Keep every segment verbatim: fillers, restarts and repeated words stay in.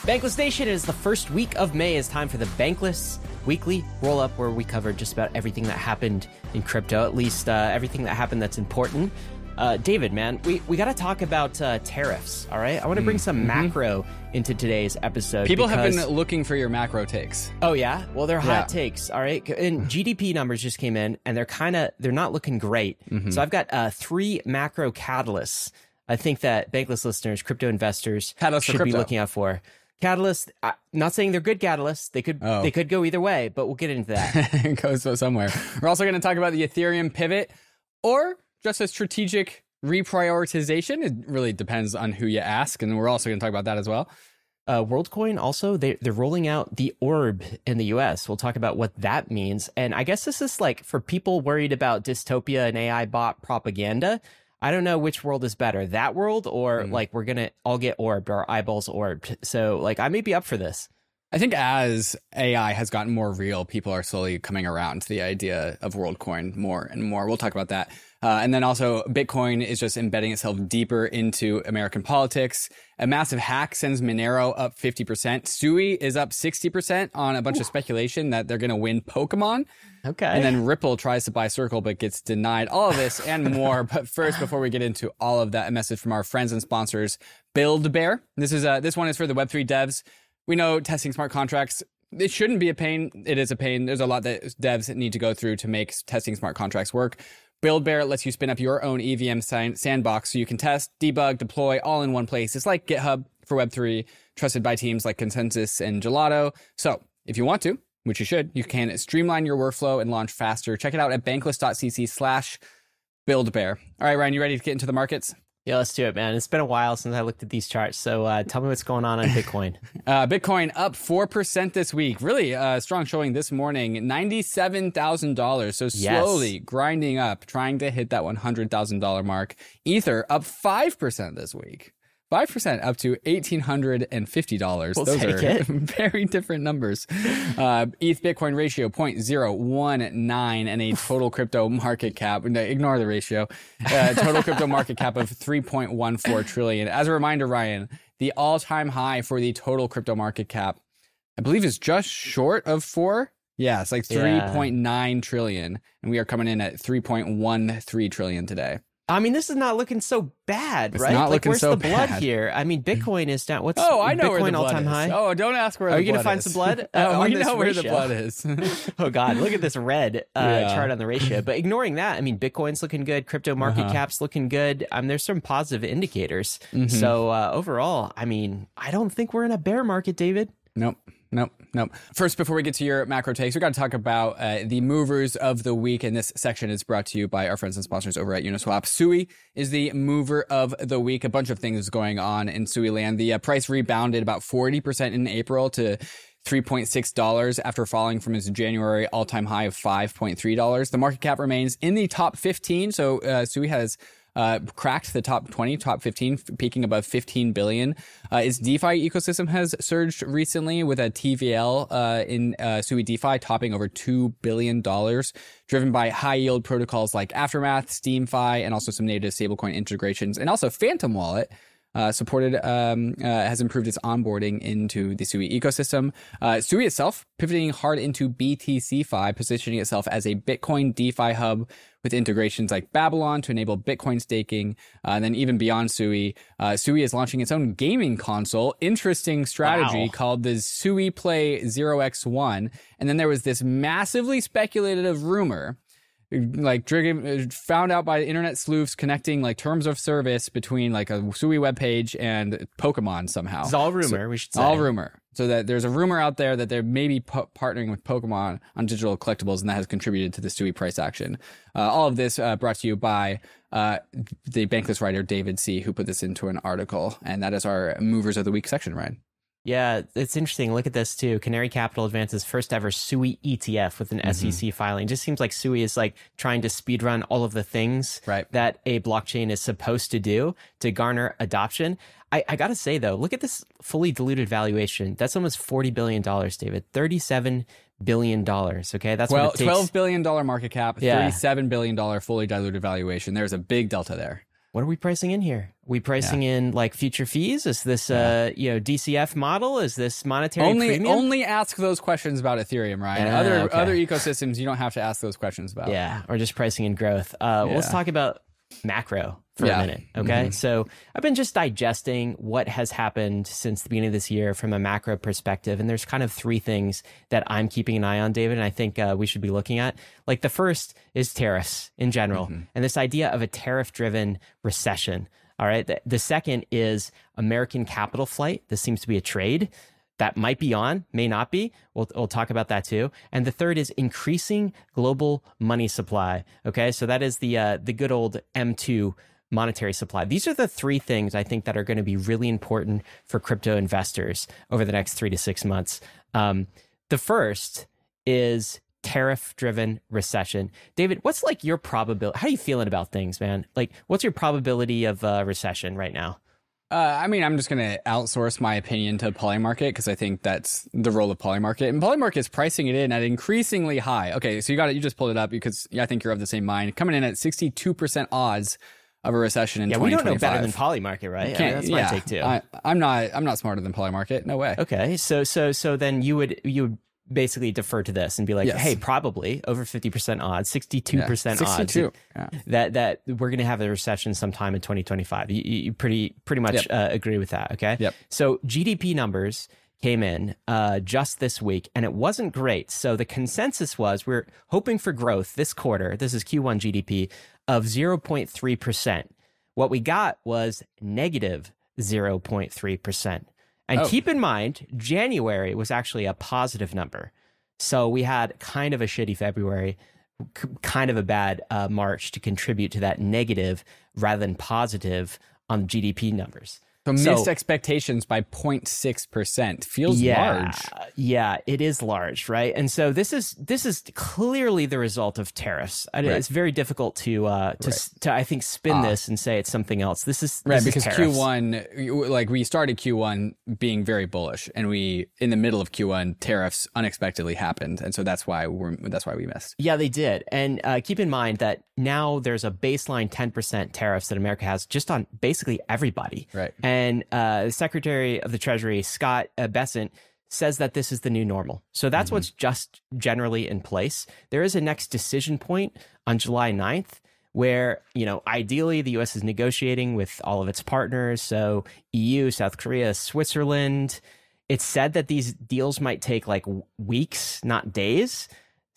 Bankless Nation, it is the first week of May. It's time for the Bankless Weekly Roll-Up, where we cover just about everything that happened in crypto, at least uh, everything that happened that's important. Uh, David, man, we, we got to talk about uh, tariffs, all right? I want to bring some mm-hmm. macro into today's episode. People because... have been looking for your macro takes. Oh, yeah? Well, they're hot yeah. takes, all right? And G D P numbers just came in, and they're kind of, they're not looking great. Mm-hmm. So I've got uh, three macro catalysts I think that Bankless listeners, crypto investors Catalyst should be looking out for. Catalysts, I'm not saying they're good catalysts. They could oh. they could go either way, but we'll get into that. It goes somewhere. We're also going to talk about the Ethereum pivot or just a strategic reprioritization. It really depends on who you ask, and we're also going to talk about that as well. Uh, WorldCoin also, they, they're rolling out the Orb in the U S. We'll talk about what that means. And I guess this is like for people worried about dystopia and A I bot propaganda. I don't know which world is better, that world or mm. like we're going to all get orbed, our eyeballs orbed. So like I may be up for this. I think as A I has gotten more real, people are slowly coming around to the idea of WorldCoin more and more. We'll talk about that. Uh, and then also Bitcoin is just embedding itself deeper into American politics. A massive hack sends Monero up fifty percent. Sui is up sixty percent on a bunch Ooh. of speculation that they're going to win Pokemon. Okay. And then Ripple tries to buy Circle but gets denied. All of this and more. But first, before we get into all of that, a message from our friends and sponsors, BuildBear. This is uh, this one is for the Web three devs. We know testing smart contracts, it shouldn't be a pain. It is a pain. There's a lot that devs need to go through to make testing smart contracts work. BuildBear lets you spin up your own E V M sandbox so you can test, debug, deploy all in one place. It's like GitHub for Web three, trusted by teams like Consensus and Gelato. So if you want to, which you should, you can streamline your workflow and launch faster. Check it out at bankless.cc slash BuildBear. All right, Ryan, you ready to get into the markets? Yeah, let's do it, man. It's been a while since I looked at these charts. So uh, tell me what's going on on Bitcoin. uh, Bitcoin up four percent this week. Really uh, strong showing this morning, ninety-seven thousand dollars. So slowly yes. grinding up, trying to hit that one hundred thousand dollars mark. Ether up five percent this week. five percent up to one thousand eight hundred fifty dollars. We'll Those take are it. very different numbers. Uh, E T H Bitcoin ratio zero point zero one nine and a total crypto market cap. No, ignore the ratio. Uh, total crypto market cap of three point one four trillion. As a reminder, Ryan, the all-time high for the total crypto market cap, I believe, is just short of four. Yeah, it's like three point nine yeah. trillion. And we are coming in at three point one three trillion today. I mean, this is not looking so bad, it's right? Not like, looking where's so the blood bad. here? I mean, Bitcoin is down. What's oh, I know Bitcoin where the blood all-time is. high? Oh, don't ask where. Are the you blood gonna find is. some blood? Uh, oh, on we this know where ratio. the blood is. Oh God, look at this red uh, yeah. chart on the ratio. But ignoring that, I mean, Bitcoin's looking good. Crypto market uh-huh. cap's looking good. Um, there's some positive indicators. Mm-hmm. So uh, overall, I mean, I don't think we're in a bear market, David. Nope. Nope. Nope. First, before we get to your macro takes, we got to talk about uh, the movers of the week. And this section is brought to you by our friends and sponsors over at Uniswap. Sui is the mover of the week. A bunch of things going on in Sui land. The uh, price rebounded about forty percent in April to three point six dollars after falling from its January all-time high of five point three dollars. The market cap remains in the top fifteen. So uh, Sui has Uh, cracked the top twenty, top fifteen, peaking above fifteen billion. Uh, its DeFi ecosystem has surged recently with a T V L uh, in uh, Sui DeFi topping over two billion dollars, driven by high yield protocols like Aftermath, SteamFi, and also some native stablecoin integrations. And also Phantom Wallet Uh, supported, um, uh, has improved its onboarding into the Sui ecosystem. Uh, Sui itself pivoting hard into B T C Fi, positioning itself as a Bitcoin DeFi hub with integrations like Babylon to enable Bitcoin staking. Uh, and then even beyond Sui, uh, Sui is launching its own gaming console. Interesting strategy wow. called the Sui Play zero x one. And then there was this massively speculative rumor, like driven, found out by internet sleuths connecting like terms of service between like a Sui webpage and Pokemon somehow. It's all rumor, so, we should say. All rumor. So that there's a rumor out there that they're maybe po- partnering with Pokemon on digital collectibles, and that has contributed to the Sui price action. Uh, all of this uh, brought to you by uh, the Bankless writer David C., who put this into an article, and that is our Movers of the Week section, Ryan. Yeah, it's interesting. Look at this too. Canary Capital advances first ever Sui E T F with an mm-hmm. S E C filing. Just seems like Sui is like trying to speedrun all of the things right. that a blockchain is supposed to do to garner adoption. I, I got to say though, look at this fully diluted valuation. That's almost forty billion dollars, David. thirty-seven billion dollars. Okay, that's well, what it takes. twelve billion dollars market cap, yeah. thirty-seven billion dollars fully diluted valuation. There's a big delta there. what are we pricing in here? Are we pricing yeah. in like future fees? Is this yeah. uh you know D C F model? Is this monetary only premium? Only ask those questions about Ethereum, Ryan. Uh, other okay. other ecosystems you don't have to ask those questions about. Yeah, or just pricing in growth. Uh, yeah. Let's talk about macro for yeah. a minute, okay? Mm-hmm. So I've been just digesting what has happened since the beginning of this year from a macro perspective, and there's kind of three things that I'm keeping an eye on, David, and I think uh, we should be looking at. Like the first is tariffs in general, mm-hmm. and this idea of a tariff-driven recession, all right? The, the second is American capital flight. This seems to be a trade that might be on, may not be. We'll, we'll talk about that too. And the third is increasing global money supply. Okay, so that is the uh, the good old M two monetary supply. These are the three things I think that are going to be really important for crypto investors over the next three to six months. Um, the first is tariff-driven recession. David, what's like your probability? How are you feeling about things, man? Like, what's your probability of uh, recession right now? Uh, I mean, I'm just going to outsource my opinion to Polymarket because I think that's the role of Polymarket. And Polymarket is pricing it in at increasingly high. Okay, so you got it. You just pulled it up because yeah, I think you're of the same mind. Coming in at sixty-two percent odds of a recession in yeah, twenty twenty-five. We don't know better than Polymarket, right? I mean, that's my yeah, take too. I, I'm not. I'm not smarter than Polymarket. No way. Okay, so so so then you would you would basically defer to this and be like, yes. hey, probably over fifty percent odds, sixty-two percent yeah, sixty-two. odds yeah. that that we're going to have a recession sometime in twenty twenty-five. You, you pretty pretty much yep. uh, agree with that, okay? Yep. So G D P numbers came in uh, just this week, and it wasn't great. So the consensus was we're hoping for growth this quarter. This is Q one G D P of zero point three percent. What we got was negative zero point three percent. And oh. keep in mind, January was actually a positive number. So we had kind of a shitty February, c- kind of a bad uh, March to contribute to that negative rather than positive on G D P numbers. So missed so, expectations by zero point six percent feels yeah, large. Yeah, it is large, right? And so this is this is clearly the result of tariffs. Right. It's very difficult to uh, to, right. to I think spin ah. this and say it's something else. This is right this because is Q one, like we started Q one being very bullish, and we in the middle of Q one tariffs unexpectedly happened, and so that's why we're that's why we missed. Yeah, they did, and uh, keep in mind that now there's a baseline ten percent tariffs that America has just on basically everybody. Right. And And uh, the Secretary of the Treasury, Scott uh, Bessent, says that this is the new normal. So that's mm-hmm. what's just generally in place. There is a next decision point on July ninth where, you know, ideally the U S is negotiating with all of its partners. So E U, South Korea, Switzerland. It's said that these deals might take like weeks, not days.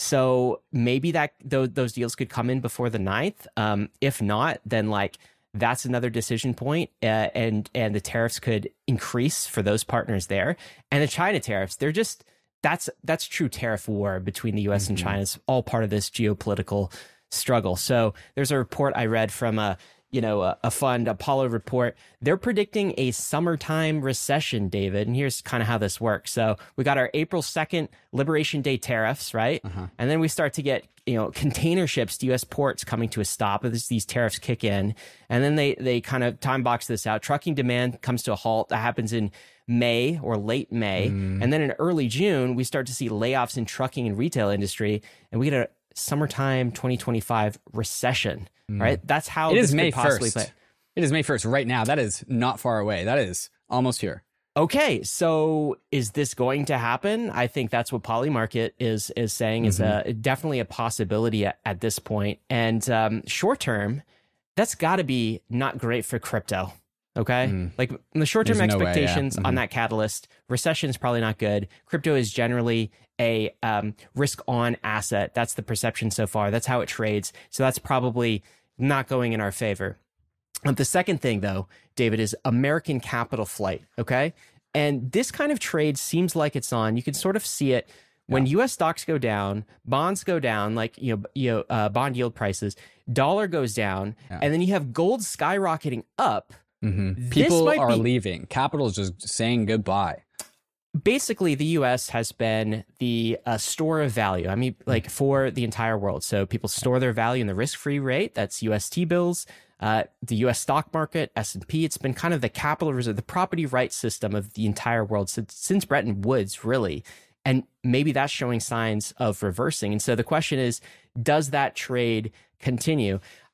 So maybe that th- those deals could come in before the ninth. Um, if not, then like that's another decision point, uh, and and the tariffs could increase for those partners there. And the China tariffs, they're just that's that's true tariff war between the U S mm-hmm. and China. It's all part of this geopolitical struggle. So there's a report I read from a you know a, a fund, Apollo report. They're predicting a summertime recession, David. And here's kind of how this works. So we got our April second Liberation Day tariffs, right? Uh-huh. And then we start to get you know, container ships to U S ports coming to a stop as these tariffs kick in. And then they they kind of time box this out. Trucking demand comes to a halt. That happens in May or late May. Mm. And then in early June, we start to see layoffs in trucking and retail industry. And we get a summertime twenty twenty-five recession, mm. right? That's how it this is May could possibly first. play. It is May first right now. That is not far away. That is almost here. Okay, so is this going to happen? I think that's what Polymarket is is saying mm-hmm. is a, definitely a possibility at, at this point. And um, short term, that's got to be not great for crypto. Okay, mm. like the short term expectations no way, yeah. mm-hmm. on that catalyst, recession is probably not good. Crypto is generally a um, risk on asset. That's the perception so far. That's how it trades. So that's probably not going in our favor. Um, the second thing, though, David, is American capital flight, okay? And this kind of trade seems like it's on. You can sort of see it when yeah. U S stocks go down, bonds go down, like, you know, you know uh, bond yield prices, dollar goes down, yeah. and then you have gold skyrocketing up. Mm-hmm. People are be, leaving. Capital is just saying goodbye. Basically, the U S has been the uh, store of value. I mean, like for the entire world. So people store their value in the risk-free rate. That's U S T-bills. Uh, the U S stock market, S and P, it's been kind of the capital reserve, the property rights system of the entire world since, since Bretton Woods, really. And maybe that's showing signs of reversing. And so the question is, does that trade continue?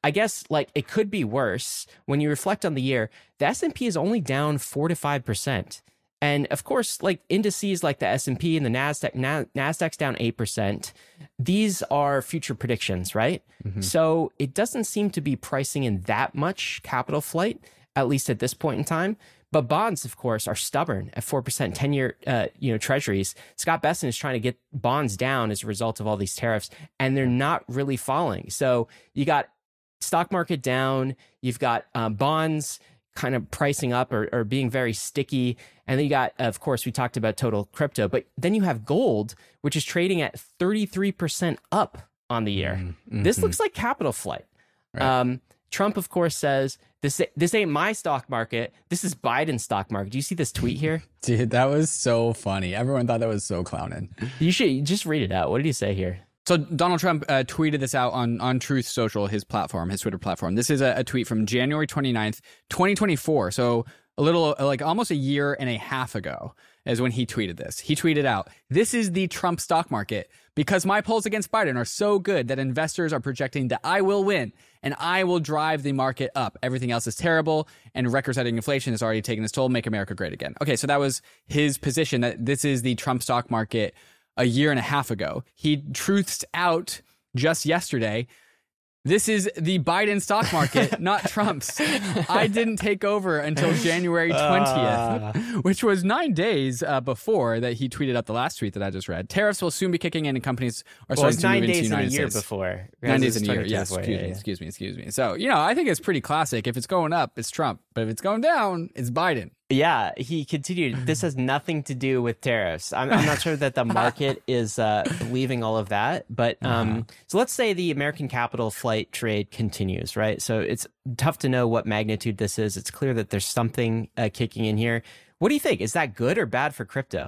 I guess like it could be worse. When you reflect on the year, the S and P is only down four to five percent. And of course, like indices like the S and P and the NASDAQ, Na- NASDAQ's down eight percent. These are future predictions, right? Mm-hmm. So it doesn't seem to be pricing in that much capital flight, at least at this point in time. But bonds, of course, are stubborn at four percent, ten-year uh, you know, treasuries. Scott Bessent is trying to get bonds down as a result of all these tariffs, and they're not really falling. So you got stock market down, you've got um, bonds kind of pricing up or, or being very sticky. And then you got, of course, we talked about total crypto, but then you have gold, which is trading at thirty-three percent up on the year. Mm-hmm. This looks like capital flight. Right. Um, Trump, of course, says, this this ain't my stock market. This is Biden's stock market. Do you see this tweet here? Dude, that was so funny. Everyone thought that was so clowning. You should just read it out. What did he say here? So Donald Trump uh, tweeted this out on, on Truth Social, his platform, his Twitter platform. This is a, a tweet from January twenty-ninth, twenty twenty-four. So a little, like almost a year and a half ago is when he tweeted this. He tweeted out, "This is the Trump stock market because my polls against Biden are so good that investors are projecting that I will win and I will drive the market up. Everything else is terrible and record-setting inflation has already taken its toll. Make America great again." Okay, so that was his position, that this is the Trump stock market a year and a half ago. He truths out just yesterday, "This is the Biden stock market, not Trump's. I didn't take over until January twentieth, uh. which was nine days uh, before that he tweeted out the last tweet that I just read. Tariffs will soon be kicking in and companies are well, starting to move into the United States. Nine days in a year States. before. Nine days in a year, yes. Excuse yeah, me, yeah. excuse me, excuse me. So, you know, I think it's pretty classic. If it's going up, it's Trump. But if it's going down, it's Biden. Yeah, he continued, "This has nothing to do with tariffs." I'm, I'm not sure that the market is uh, believing all of that. But um, uh-huh. so let's say the American capital flight trade continues, right? So it's tough to know what magnitude this is. It's clear that there's something uh, kicking in here. What do you think? Is that good or bad for crypto?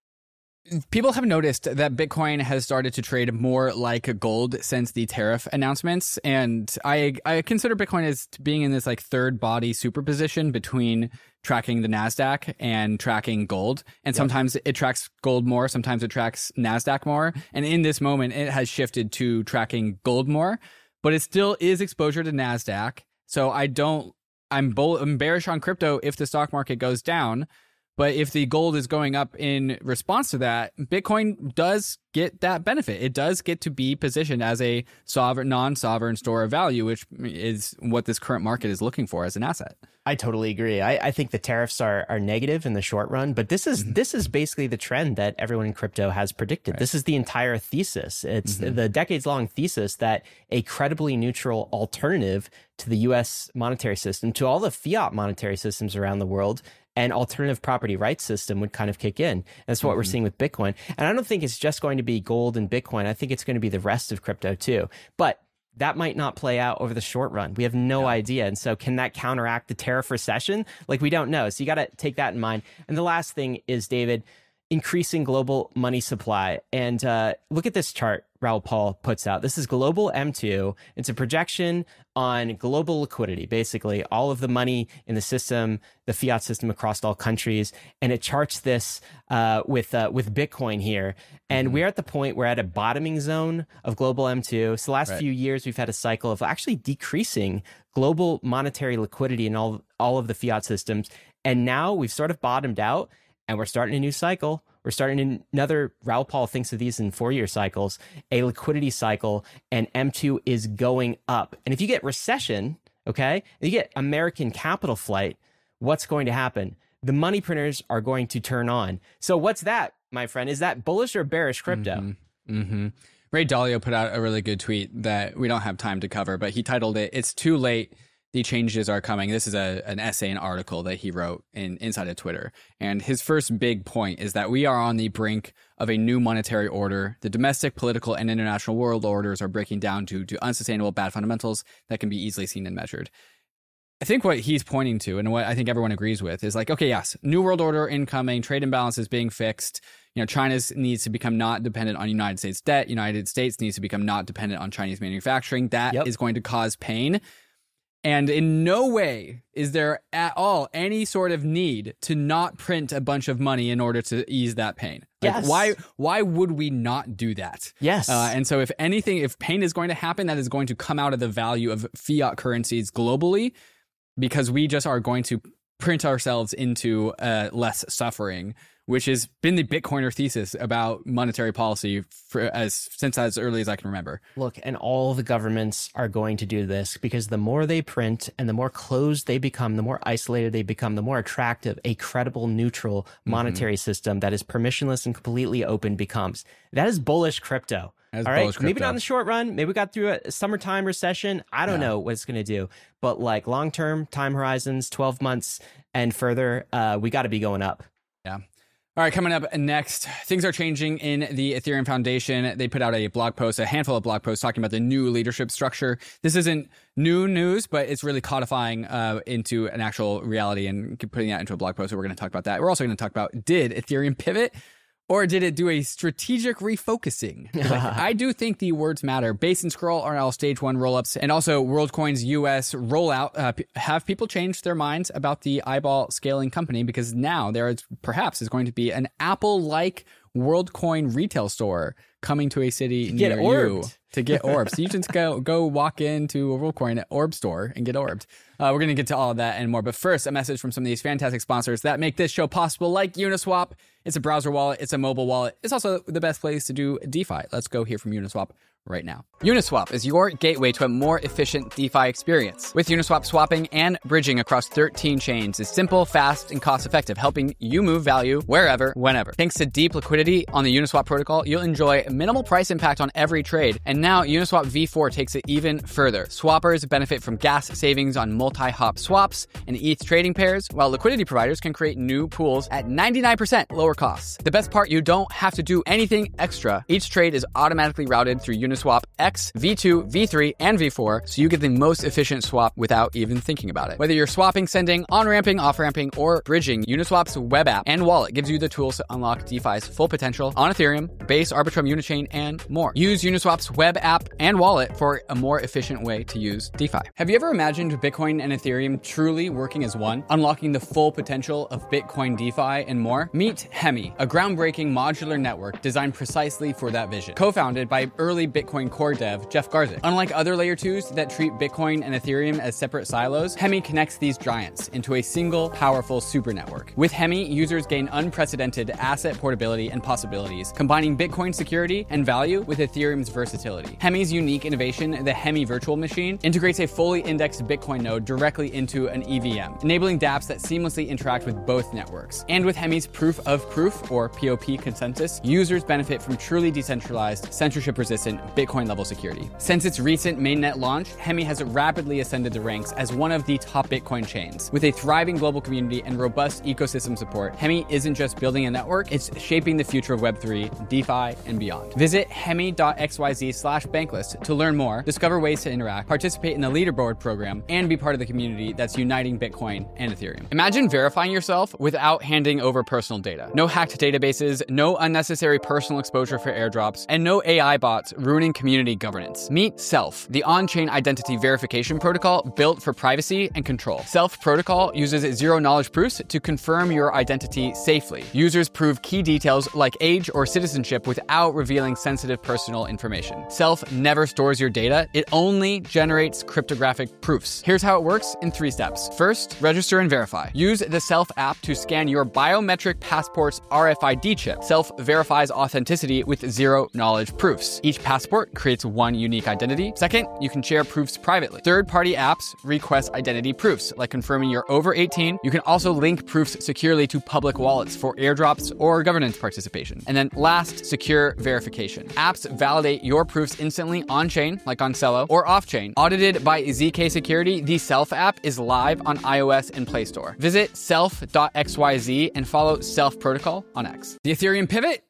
People have noticed that Bitcoin has started to trade more like gold since the tariff announcements. And I I consider Bitcoin as being in this like third body superposition between tracking the NASDAQ and tracking gold. And yep. sometimes it tracks gold more, sometimes it tracks NASDAQ more. And in this moment, it has shifted to tracking gold more, but it still is exposure to NASDAQ. So I don't, I'm, bull, I'm bearish on crypto if the stock market goes down. But if the gold is going up in response to that, Bitcoin does get that benefit. It does get to be positioned as a sovereign, non-sovereign store of value, which is what this current market is looking for as an asset. I totally agree. I, I think the tariffs are are negative in the short run, but this is mm-hmm. this is basically the trend that everyone in crypto has predicted. Right. This is the entire thesis. It's mm-hmm. the decades-long thesis that a credibly neutral alternative to the U S monetary system, to all the fiat monetary systems around the world, an alternative property rights system would kind of kick in. That's what mm-hmm. we're seeing with Bitcoin. And I don't think it's just going to be gold and Bitcoin. I think it's going to be the rest of crypto too. But that might not play out over the short run. We have no yeah. idea. And so can that counteract the tariff recession? Like, we don't know. So you got to take that in mind. And the last thing is, David, increasing global money supply. And uh, look at this chart Raoul Pal puts out. This is Global M two. It's a projection on global liquidity, basically all of the money in the system, the fiat system across all countries. And it charts this uh, with uh, with Bitcoin here. And mm-hmm. we're at the point, we're at a bottoming zone of Global M two. So the last right. few years, we've had a cycle of actually decreasing global monetary liquidity in all, all of the fiat systems. And now we've sort of bottomed out. And we're starting a new cycle. We're starting another, Raoul Pal thinks of these in four-year cycles, a liquidity cycle, and M two is going up. And if you get recession, okay, if you get American capital flight, what's going to happen? The money printers are going to turn on. So what's that, my friend? Is that bullish or bearish crypto? Mm-hmm. Mm-hmm. Ray Dalio put out a really good tweet that we don't have time to cover, but he titled it, "It's Too Late. The changes are coming." This is a an essay, an article that he wrote in inside of Twitter. And his first big point is that we are on the brink of a new monetary order. The domestic, political, and international world orders are breaking down to, to unsustainable bad fundamentals that can be easily seen and measured. I think what he's pointing to, and what I think everyone agrees with, is like, okay, yes, new world order incoming, trade imbalances being fixed. You know, China needs to become not dependent on United States debt. United States needs to become not dependent on Chinese manufacturing. That yep. is going to cause pain. And in no way is there at all any sort of need to not print a bunch of money in order to ease that pain. Like, yes. Why why would we not do that? Yes. Uh, and so if anything, if pain is going to happen, that is going to come out of the value of fiat currencies globally, because we just are going to print ourselves into uh, less suffering, which has been the Bitcoiner thesis about monetary policy for as since as early as I can remember. Look, and all the governments are going to do this because the more they print and the more closed they become, the more isolated they become, the more attractive a credible, neutral monetary mm-hmm. system that is permissionless and completely open becomes. That is bullish crypto. All right, crypto. Maybe not in the short run. Maybe we got through a summertime recession. I don't yeah. know what it's going to do. But like long-term time horizons, twelve months and further, uh, we got to be going up. Yeah. All right, coming up next, things are changing in the Ethereum Foundation. They put out a blog post, a handful of blog posts talking about the new leadership structure. This isn't new news, but it's really codifying uh, into an actual reality and putting that into a blog post. So we're going to talk about that. We're also going to talk about, did Ethereum pivot? Or did it do a strategic refocusing? Like, I do think the words matter. Base and Scroll are all stage one rollups. And also WorldCoin's U S rollout. Uh, p- have people changed their minds about the eyeball scaling company? Because now there is perhaps is going to be an Apple-like WorldCoin retail store coming to a city to near get you to get orbs. So you just go go walk into a WorldCoin orb store and get orbed. Uh, we're going to get to all of that and more. But first, a message from some of these fantastic sponsors that make this show possible, like Uniswap. It's a browser wallet. It's a mobile wallet. It's also the best place to do DeFi. Let's go hear from Uniswap right now. Uniswap is your gateway to a more efficient DeFi experience. With Uniswap, swapping and bridging across thirteen chains is simple, fast, and cost-effective, helping you move value wherever, whenever. Thanks to deep liquidity on the Uniswap protocol, you'll enjoy minimal price impact on every trade. And now Uniswap V four takes it even further. Swappers benefit from gas savings on multi-hop swaps and E T H trading pairs, while liquidity providers can create new pools at ninety-nine percent lower costs. The best part, you don't have to do anything extra. Each trade is automatically routed through Uniswap X, V two, V three, and V four, so you get the most efficient swap without even thinking about it. Whether you're swapping, sending, on-ramping, off-ramping, or bridging, Uniswap's web app and wallet gives you the tools to unlock DeFi's full potential on Ethereum, Base, Arbitrum, Unichain, and more. Use Uniswap's web app and wallet for a more efficient way to use DeFi. Have you ever imagined Bitcoin and Ethereum truly working as one, unlocking the full potential of Bitcoin DeFi and more? Meet Hemi, a groundbreaking modular network designed precisely for that vision. Co-founded by early Bitcoin core dev Jeff Garzik. Unlike other layer twos that treat Bitcoin and Ethereum as separate silos, Hemi connects these giants into a single powerful super network. With Hemi, users gain unprecedented asset portability and possibilities, combining Bitcoin security and value with Ethereum's versatility. Hemi's unique innovation, the Hemi Virtual Machine, integrates a fully indexed Bitcoin node directly into an E V M, enabling dApps that seamlessly interact with both networks. And with Hemi's proof of proof, or P O P consensus, users benefit from truly decentralized, censorship-resistant Bitcoin level security. Since its recent mainnet launch, Hemi has rapidly ascended the ranks as one of the top Bitcoin chains. With a thriving global community and robust ecosystem support, Hemi isn't just building a network, it's shaping the future of Web three, DeFi, and beyond. Visit hemi.xyz slash bankless to learn more, discover ways to interact, participate in the leaderboard program, and be part of the community that's uniting Bitcoin and Ethereum. Imagine verifying yourself without handing over personal data. No hacked databases, no unnecessary personal exposure for airdrops, and no A I bots ruining community governance. Meet Self, the on-chain identity verification protocol built for privacy and control. Self protocol uses zero-knowledge proofs to confirm your identity safely. Users prove key details like age or citizenship without revealing sensitive personal information. Self never stores your data. It only generates cryptographic proofs. Here's how it works in three steps. First, register and verify. Use the Self app to scan your biometric passport's R F I D chip. Self verifies authenticity with zero-knowledge proofs. Each passport creates one unique identity. Second, you can share proofs privately. Third-party apps request identity proofs, like confirming you're over eighteen. You can also link proofs securely to public wallets for airdrops or governance participation. And then last, secure verification. Apps validate your proofs instantly on-chain, like on Celo, or off-chain. Audited by Z K Security, the Self app is live on iOS and Play Store. Visit self dot x y z and follow Self Protocol on X. The Ethereum pivot?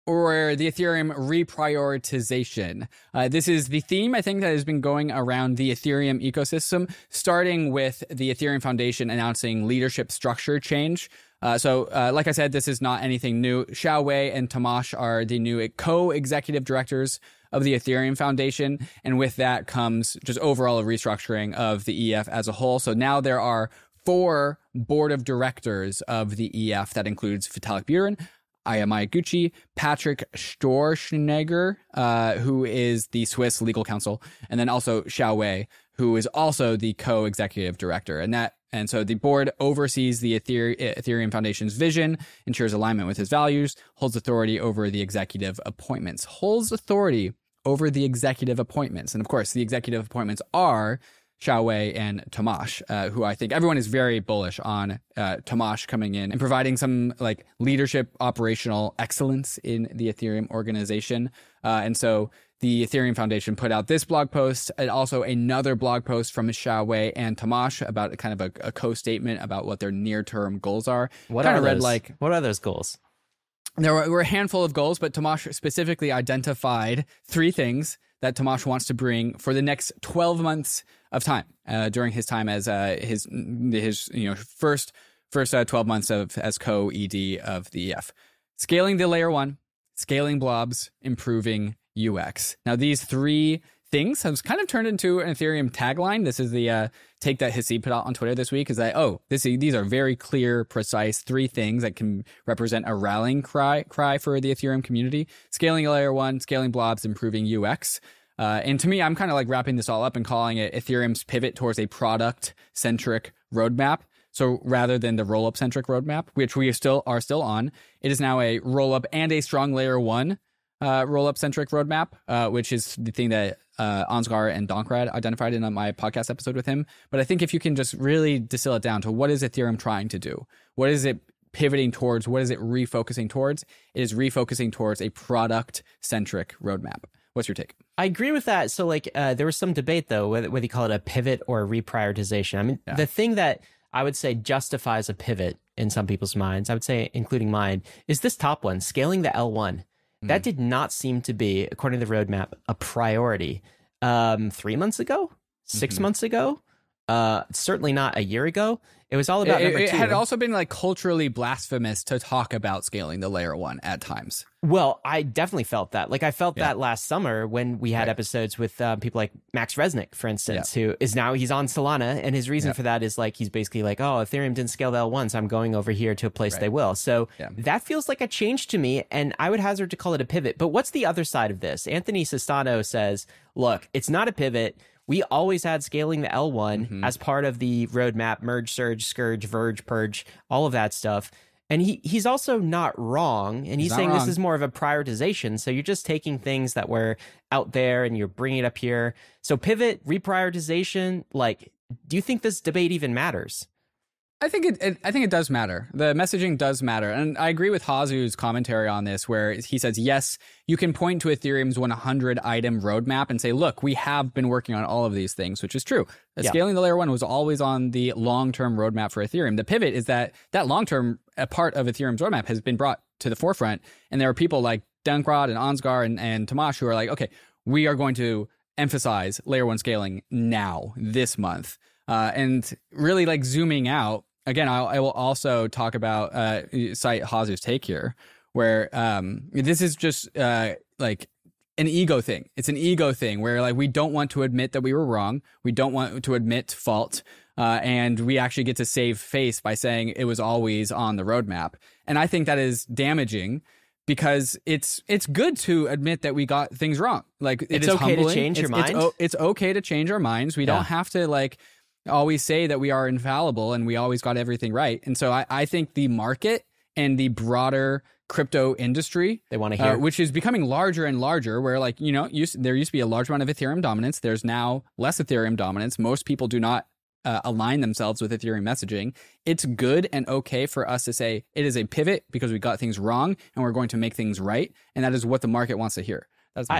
or the Ethereum reprioritization. Uh, this is the theme, I think, that has been going around the Ethereum ecosystem, starting with the Ethereum Foundation announcing leadership structure change. Uh, so, uh, like I said, this is not anything new. Xiao Wei and Tomasz are the new co-executive directors of the Ethereum Foundation. And with that comes just overall a restructuring of the E F as a whole. So now there are four board of directors of the E F. That includes Vitalik Buterin, Aya Miyaguchi, Patrick Storchnegger, uh, who is the Swiss legal counsel, and then also Xiao Wei, who is also the co-executive director. And that and so the board oversees the Ether- Ethereum Foundation's vision, ensures alignment with his values, holds authority over the executive appointments. Holds authority over the executive appointments. And of course, the executive appointments are Xiao Wei and Tomasz, uh, who I think everyone is very bullish on uh, Tomasz coming in and providing some like leadership operational excellence in the Ethereum organization. Uh, and so the Ethereum Foundation put out this blog post and also another blog post from Xiao Wei and Tomasz about kind of a, a co-statement about what their near-term goals are. What kind are of read those? like What are those goals? There were, were a handful of goals, but Tomasz specifically identified three things that Tomasz wants to bring for the next twelve months of time uh, during his time as uh, his his you know first first uh, twelve months of as co-E D of the E F. Scaling the layer one, scaling blobs, improving U X. Now these three things have kind of turned into an Ethereum tagline. This is the uh, take that Haseeb put out on Twitter this week. Is that oh this these are very clear, precise three things that can represent a rallying cry cry for the Ethereum community: scaling layer one, scaling blobs, improving U X. Uh, and to me, I'm kind of like wrapping this all up and calling it Ethereum's pivot towards a product-centric roadmap. So rather than the roll-up-centric roadmap, which we are still are still on, it is now a roll-up and a strong layer one uh, roll-up-centric roadmap, uh, which is the thing that uh, Ansgar and Donkrad identified in my podcast episode with him. But I think if you can just really distill it down to what is Ethereum trying to do? What is it pivoting towards? What is it refocusing towards? It is refocusing towards a product-centric roadmap. What's your take? I agree with that. So, like, uh, there was some debate, though, whether, whether you call it a pivot or a reprioritization. I mean, Yeah. the thing that I would say justifies a pivot in some people's minds, I would say, including mine, is this top one, scaling the L one. Mm. That did not seem to be, according to the roadmap, a priority um, three months ago, six mm-hmm. months ago, uh, certainly not a year ago. It was all about it, number it two. It had also been like culturally blasphemous to talk about scaling the layer one at times. Well, I definitely felt that. Like I felt Yeah. that last summer when we had Right. episodes with um, people like Max Resnick, for instance, who is now he's on Solana, and his reason Yeah. for that is like he's basically like, oh, Ethereum didn't scale the L one, so I'm going over here to a place Right. they will. So Yeah. that feels like a change to me, and I would hazard to call it a pivot. But what's the other side of this? Anthony Sestano says, look, it's not a pivot. We always had scaling the L one Mm-hmm. as part of the roadmap, merge, surge, scourge, verge, purge, all of that stuff. And he he's also not wrong. And he's, He's not saying wrong. this is more of a prioritization. So you're just taking things that were out there and you're bringing it up here. So pivot, reprioritization, like, do you think this debate even matters? I think it, it. I think it does matter. The messaging does matter, and I agree with Hazu's commentary on this, where he says, "Yes, you can point to Ethereum's one hundred item roadmap and say, look, we have been working on all of these things," which is true. The Yeah. Scaling the layer one was always on the long term roadmap for Ethereum. The pivot is that that long term part of Ethereum's roadmap has been brought to the forefront, and there are people like Dankrad and Ansgar and, and Tomasz who are like, "Okay, we are going to emphasize layer one scaling now, this month." Uh, and really like zooming out, again, I'll, I will also talk about, uh, cite Hazu's take here, where um, this is just uh, like an ego thing. It's an ego thing where like we don't want to admit that we were wrong. We don't want to admit fault. Uh, and we actually get to save face by saying it was always on the roadmap. And I think that is damaging, because it's it's good to admit that we got things wrong. Like it It's is okay to humbling. change your It's- it's mind? o- It's okay to change our minds. We Yeah. don't have to like always say that we are infallible and we always got everything right. And so I, I think the market and the broader crypto industry, They want to hear. uh, which is becoming larger and larger, where like, you know, used, there used to be a large amount of Ethereum dominance. There's now less Ethereum dominance. Most people do not uh, align themselves with Ethereum messaging. It's good and okay for us to say it is a pivot because we got things wrong and we're going to make things right. And that is what the market wants to hear. That's my I, take.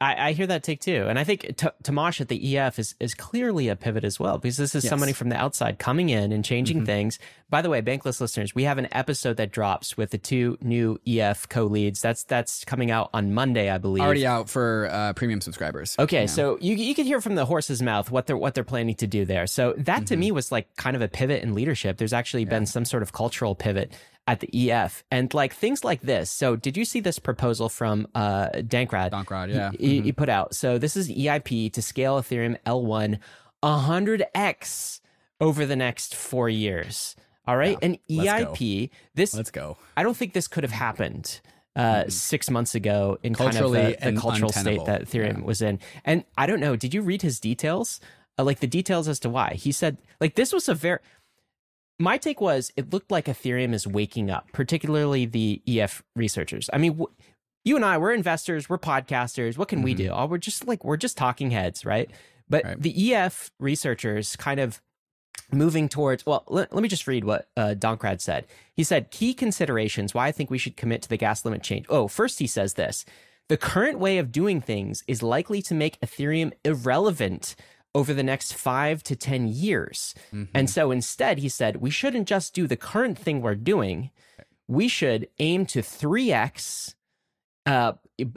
I, I hear that take too. And I think T- Tomasz at the E F is, is clearly a pivot as well, because this is Yes. somebody from the outside coming in and changing Mm-hmm. things. By the way, Bankless listeners, we have an episode that drops with the two new E F co-leads. That's that's coming out on Monday, I believe. Already out for uh, premium subscribers. Okay, Yeah. so you you can hear from the horse's mouth what they're what they're planning to do there. So that to me was like kind of a pivot in leadership. There's actually been some sort of cultural pivot at the E F, and like things like this. So did you see this proposal from uh, Dankrad? Dankrad, yeah. He, Mhm. he put out. So this is E I P to scale Ethereum L one one hundred x over the next four years. All right, Yeah, and E I P. This Let's go. I don't think this could have happened uh, six months ago in kind of Culturally the, the and cultural state untenable. that Ethereum Yeah. was in. And I don't know, did you read his details? Uh, like the details as to why? He said, like, this was a very. My take was it looked like Ethereum is waking up, particularly the E F researchers. I mean, w- you and I, we're investors, we're podcasters. What can we do? Oh, we're just like, we're just talking heads, right? But Right. the E F researchers kind of moving towards, well, let, let me just read what uh, Dankrad said. He said, key considerations why I think we should commit to the gas limit change. Oh, first he says this. The current way of doing things is likely to make Ethereum irrelevant over the next five to ten years. And so instead, he said, we shouldn't just do the current thing we're doing. We should aim to three x uh,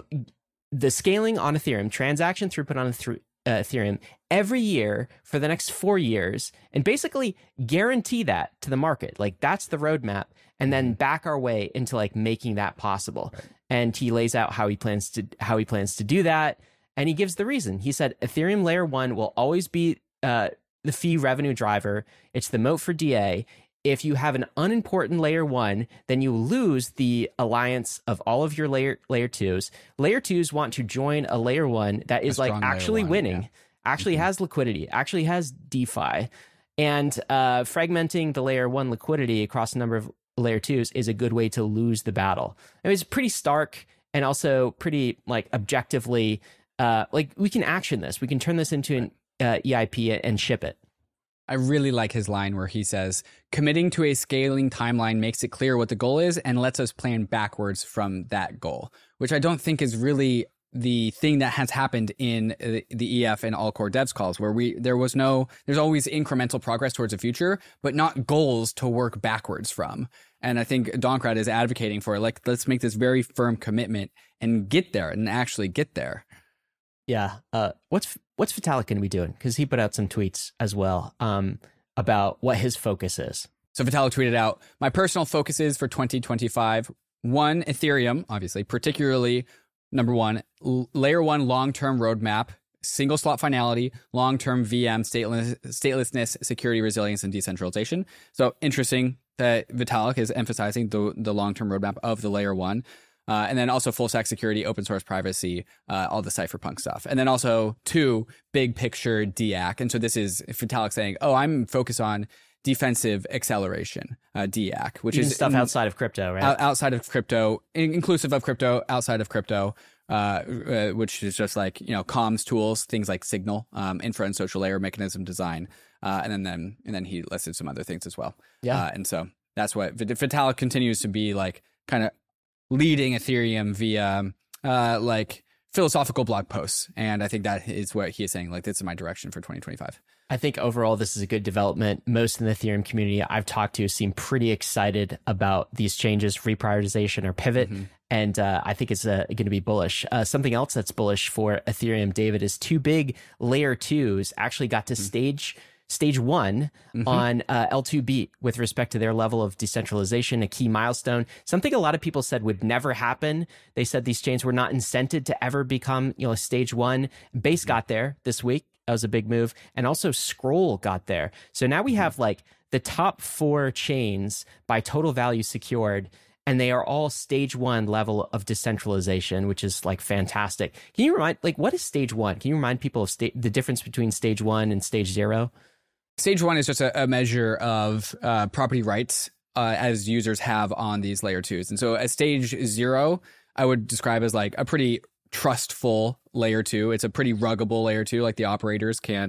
the scaling on Ethereum, transaction throughput on Eth- uh, Ethereum every year for the next four years and basically guarantee that to the market. Like that's the roadmap, and then back our way into like making that possible. Right. And he lays out how he plans to how he plans to do that. And he gives the reason. He said Ethereum layer one will always be uh, the fee revenue driver. It's the moat for D A. If you have an unimportant layer one, then you lose the alliance of all of your layer layer twos. Layer twos want to join a layer one that is A like strong layer actually one, winning, yeah. actually Mm-hmm. has liquidity, actually has DeFi. And uh, fragmenting the layer one liquidity across a number of layer twos is a good way to lose the battle. I mean, it's pretty stark and also pretty like objectively, uh, like we can action this. We can turn this into an uh, E I P and ship it. I really like his line where he says, committing to a scaling timeline makes it clear what the goal is and lets us plan backwards from that goal, which I don't think is really the thing that has happened in the E F and all core devs calls, where we there was no, there's always incremental progress towards the future, but not goals to work backwards from. And I think Dankrad is advocating for, like, let's make this very firm commitment and get there and actually get there. Yeah. Uh, what's what's Vitalik going to be doing? Because he put out some tweets as well um, about what his focus is. So Vitalik tweeted out, my personal focuses for twenty twenty-five, one, Ethereum, obviously, particularly number one, l- layer one long-term roadmap, single slot finality, long-term V M, stateless, statelessness, security, resilience, and decentralization. So interesting that Vitalik is emphasizing the, the long-term roadmap of the layer one. Uh, and then also full stack security, open source privacy, uh, all the cypherpunk stuff. And then also two, big picture D A C. And so this is Vitalik saying, oh, I'm focused on defensive acceleration, uh, D A C, which Even is stuff in, outside of crypto, right? out, outside of crypto, in, inclusive of crypto, outside of crypto, uh, uh, which is just like, you know, comms tools, things like Signal, um, infra and social layer mechanism design. Uh, and then, then, and then he listed some other things as well. Yeah. Uh, and so that's what Vitalik continues to be like, kind of leading Ethereum via uh, like philosophical blog posts. And I think that is what he is saying. Like, this is my direction for twenty twenty-five. I think overall, this is a good development. Most in the Ethereum community I've talked to seem pretty excited about these changes, reprioritization or pivot. Mm-hmm. And uh, I think it's uh, going to be bullish. Uh, something else that's bullish for Ethereum, David, is two big layer twos actually got to mm-hmm. stage stage one mm-hmm. on uh, L two Beat with respect to their level of decentralization, a key milestone, something a lot of people said would never happen. They said these chains were not incented to ever become, you know, stage one. Base mm-hmm. got there this week. That was a big move. And also Scroll got there. So now we mm-hmm. have like the top four chains by total value secured, and they are all stage one level of decentralization, which is like fantastic. Can you remind, like, what is stage one? Can you remind people of sta- the difference between stage one and stage zero? Stage one is just a, a measure of uh, property rights uh, as users have on these layer twos. And so at stage zero, I would describe as like a pretty trustful layer two. It's a pretty ruggable layer two. Like the operators can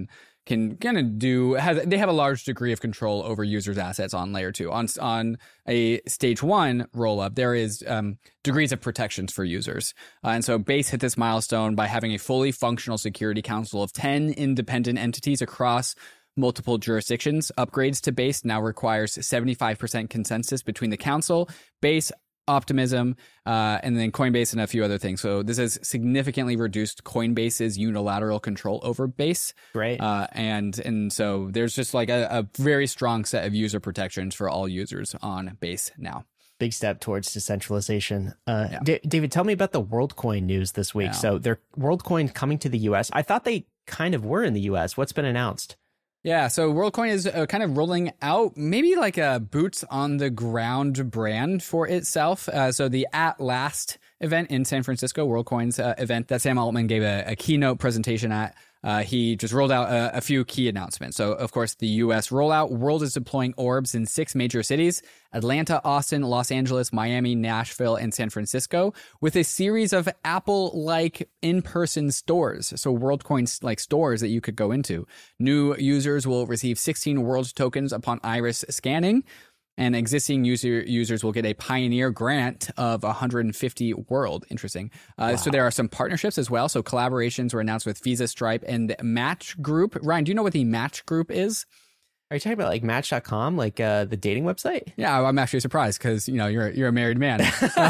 can kind of do has they have a large degree of control over users' assets on layer two. On on a stage one rollup, there is um, degrees of protections for users, uh, and so Base hit this milestone by having a fully functional security council of ten independent entities across multiple jurisdictions. Upgrades to Base now requires seventy-five percent consensus between the council, Base, Optimism, uh, and then Coinbase and a few other things. So this has significantly reduced Coinbase's unilateral control over Base. Right. Uh, and and so there's just like a, a very strong set of user protections for all users on Base now. Big step towards decentralization. Uh, Yeah. D- David, tell me about the WorldCoin news this week. Yeah. So their WorldCoin coming to the U S. I thought they kind of were in the U S. What's been announced? Yeah, so WorldCoin is uh, kind of rolling out maybe like a boots on the ground brand for itself. Uh, so the At Last event in San Francisco, WorldCoin's uh, event that Sam Altman gave a, a keynote presentation at, uh, he just rolled out a, a few key announcements. So, of course, the U S rollout. World is deploying orbs in six major cities: Atlanta, Austin, Los Angeles, Miami, Nashville, and San Francisco, with a series of Apple-like in-person stores. So WorldCoin like stores that you could go into. New users will receive sixteen World tokens upon iris scanning, and existing user users will get a Pioneer grant of one hundred fifty World. Interesting. Uh, Wow. So there are some partnerships as well. So collaborations were announced with Visa, Stripe, and Match Group. Ryan, do you know what the Match Group is? Are you talking about like Match dot com, like uh, the dating website? Yeah, I'm actually surprised because, you know, you're you're a married man.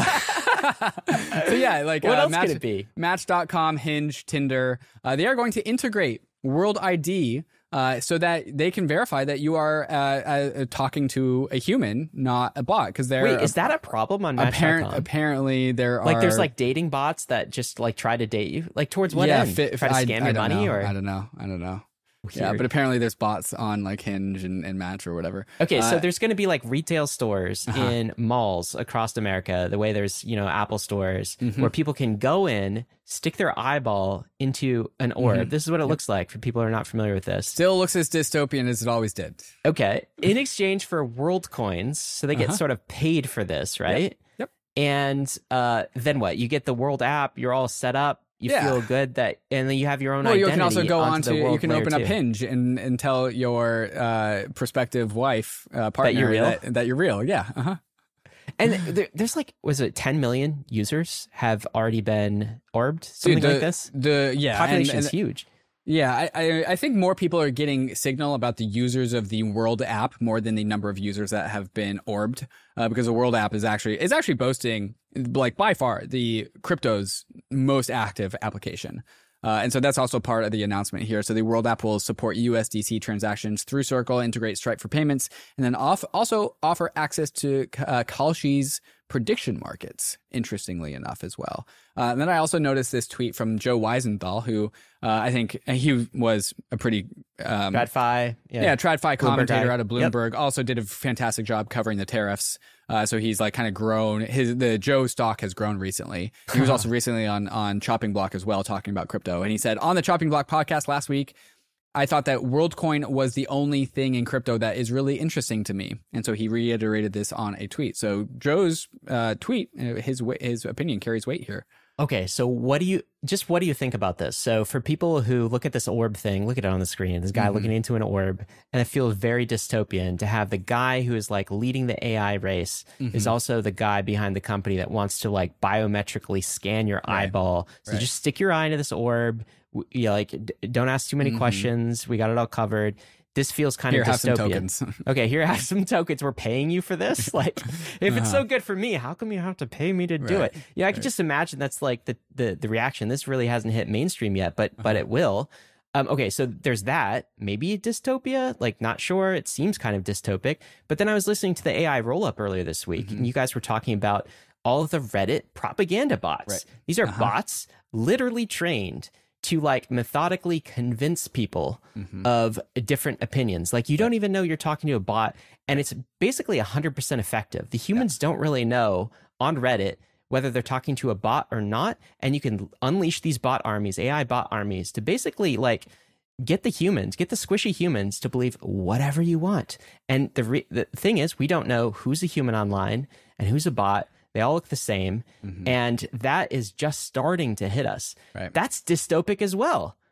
So yeah, like What uh, else Match, could it be? Match dot com, Hinge, Tinder. Uh, they are going to integrate World I D uh, so that they can verify that you are uh, uh, talking to a human, not a bot. Because they're Wait, is that a problem on Match apparent, dot com? apparently there Like are there's like dating bots that just like try to date you? Like towards what yeah, end? fi- Try to I- scam I your don't money know. or? I don't know. I don't know. Yeah, Weird. but apparently there's bots on like Hinge and, and Match or whatever. Okay, so Uh, there's going to be like retail stores Uh-huh. in malls across America, the way there's, you know, Apple stores Mhm. where people can go in, stick their eyeball into an orb. Mhm. This is what it looks like for people who are not familiar with this. still looks as dystopian as it always did. Okay, in exchange for world coins, so they get Uh-huh. sort of paid for this, right? Yep. And uh, then what? You get the world app, you're all set up. You Yeah. feel good that, and then you have your own Well, you identity. can also go onto on the to world you can layer open up too. Hinge and, and tell your uh, prospective wife uh, partner you're real? that, that you're real. Yeah. Uh-huh. And there, there's like, was it ten million users have already been orbed? Something Dude, the, like this? The yeah, Population and- is and- huge. Yeah, I, I I think more people are getting signal about the users of the World app more than the number of users that have been orbed, uh, because the World app is actually is actually boasting like by far the crypto's most active application. Uh, and so that's also part of the announcement here. So the World app will support U S D C transactions through Circle, integrate Stripe for payments, and then off, also offer access to uh, Kalshi's prediction markets, interestingly enough, as well. Uh, and then I also noticed this tweet from Joe Weisenthal, who uh, I think he was a pretty... Um, TradFi. Yeah. yeah, TradFi commentator guy. out of Yep. Bloomberg. Also did a fantastic job covering the tariffs. Uh, so he's like kind of grown. His the Joe stock has grown recently. He was also recently on on Chopping Block as well, talking about crypto. And he said on the Chopping Block podcast last week, I thought that WorldCoin was the only thing in crypto that is really interesting to me. And so he reiterated this on a tweet. So Joe's uh, tweet, uh, his wa- his opinion carries weight here. Okay, so what do you just what do you think about this? So for people who look at this orb thing, look at it on the screen. This guy Mhm. looking into an orb, and it feels very dystopian to have the guy who is like leading the A I race is Mhm. also the guy behind the company that wants to like biometrically scan your Right. eyeball. So Right. just stick your eye into this orb. W- You like d- don't ask too many Mhm. questions. We got it all covered. This feels kind Here, of have some dystopian. tokens. Okay, here have some tokens. We're paying you for this. Like, if it's Uh-huh. so good for me, how come you have to pay me to do Right, it? Yeah, I can right. just imagine that's like the, the the reaction. This really hasn't hit mainstream yet, but but Uh-huh. it will. Um, okay, so there's that. Maybe a dystopia. Like, not sure. It seems kind of dystopic. But then I was listening to the A I roll up earlier this week, Mhm. and you guys were talking about all of the Reddit propaganda bots. Right. These are Uh-huh. bots literally trained to like methodically convince people Mhm. of different opinions. Like you don't even know you're talking to a bot, and it's basically one hundred percent effective. The humans don't really know on Reddit whether they're talking to a bot or not, and you can unleash these bot armies, A I bot armies, to basically like get the humans, get the squishy humans to believe whatever you want. And the re- the thing is, we don't know who's a human online and who's a bot. They all look the same, Mhm. and that is just starting to hit us. Right. That's dystopic as well.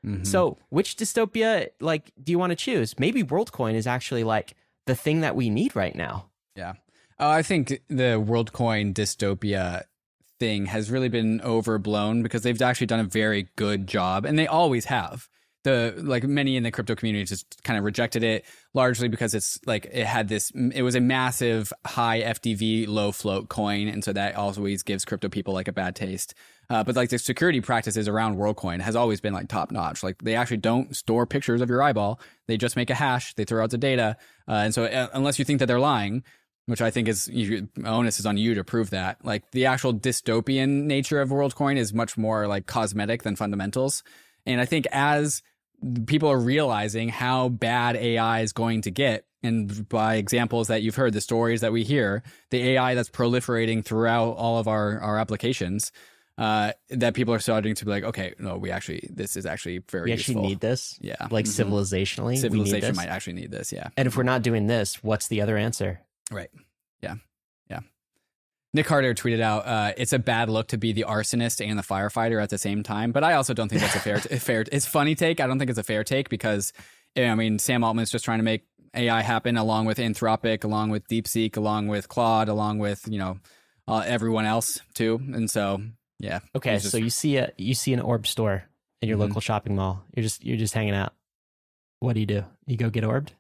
Mm-hmm. So which dystopia, like, do you want to choose? Maybe WorldCoin is actually like the thing that we need right now. Yeah. Uh, I think the WorldCoin dystopia thing has really been overblown because they've actually done a very good job, and they always have. The like many in the crypto community just kind of rejected it largely because it's like it had this it was a massive high F D V low float coin, and so that always gives crypto people like a bad taste. Uh, but like the security practices around WorldCoin has always been like top notch. Like they actually don't store pictures of your eyeball; they just make a hash. They throw out the data, uh, and so uh, unless you think that they're lying, which I think is you, onus is on you to prove that. Like the actual dystopian nature of WorldCoin is much more like cosmetic than fundamentals, and I think as people are realizing how bad A I is going to get. And by examples that you've heard, the stories that we hear, the A I that's proliferating throughout all of our, our applications, uh, that people are starting to be like, okay, no, we actually, this is actually very We actually useful. need this. Yeah. Like mm-hmm. civilizationally, Civilization we need this. might actually need this. Yeah. And if we're not doing this, what's the other answer? Right. Yeah. Yeah. Nick Carter tweeted out, uh, it's a bad look to be the arsonist and the firefighter at the same time. But I also don't think that's a fair, t- fair, it's funny take. I don't think it's a fair take because, I mean, Sam Altman's just trying to make A I happen along with Anthropic, along with DeepSeek, along with Claude, along with, you know, uh, everyone else too. And so, yeah. Okay. just, So you see a, you see an orb store in your Mhm. local shopping mall. You're just, you're just hanging out. What do you do? You go get orbed?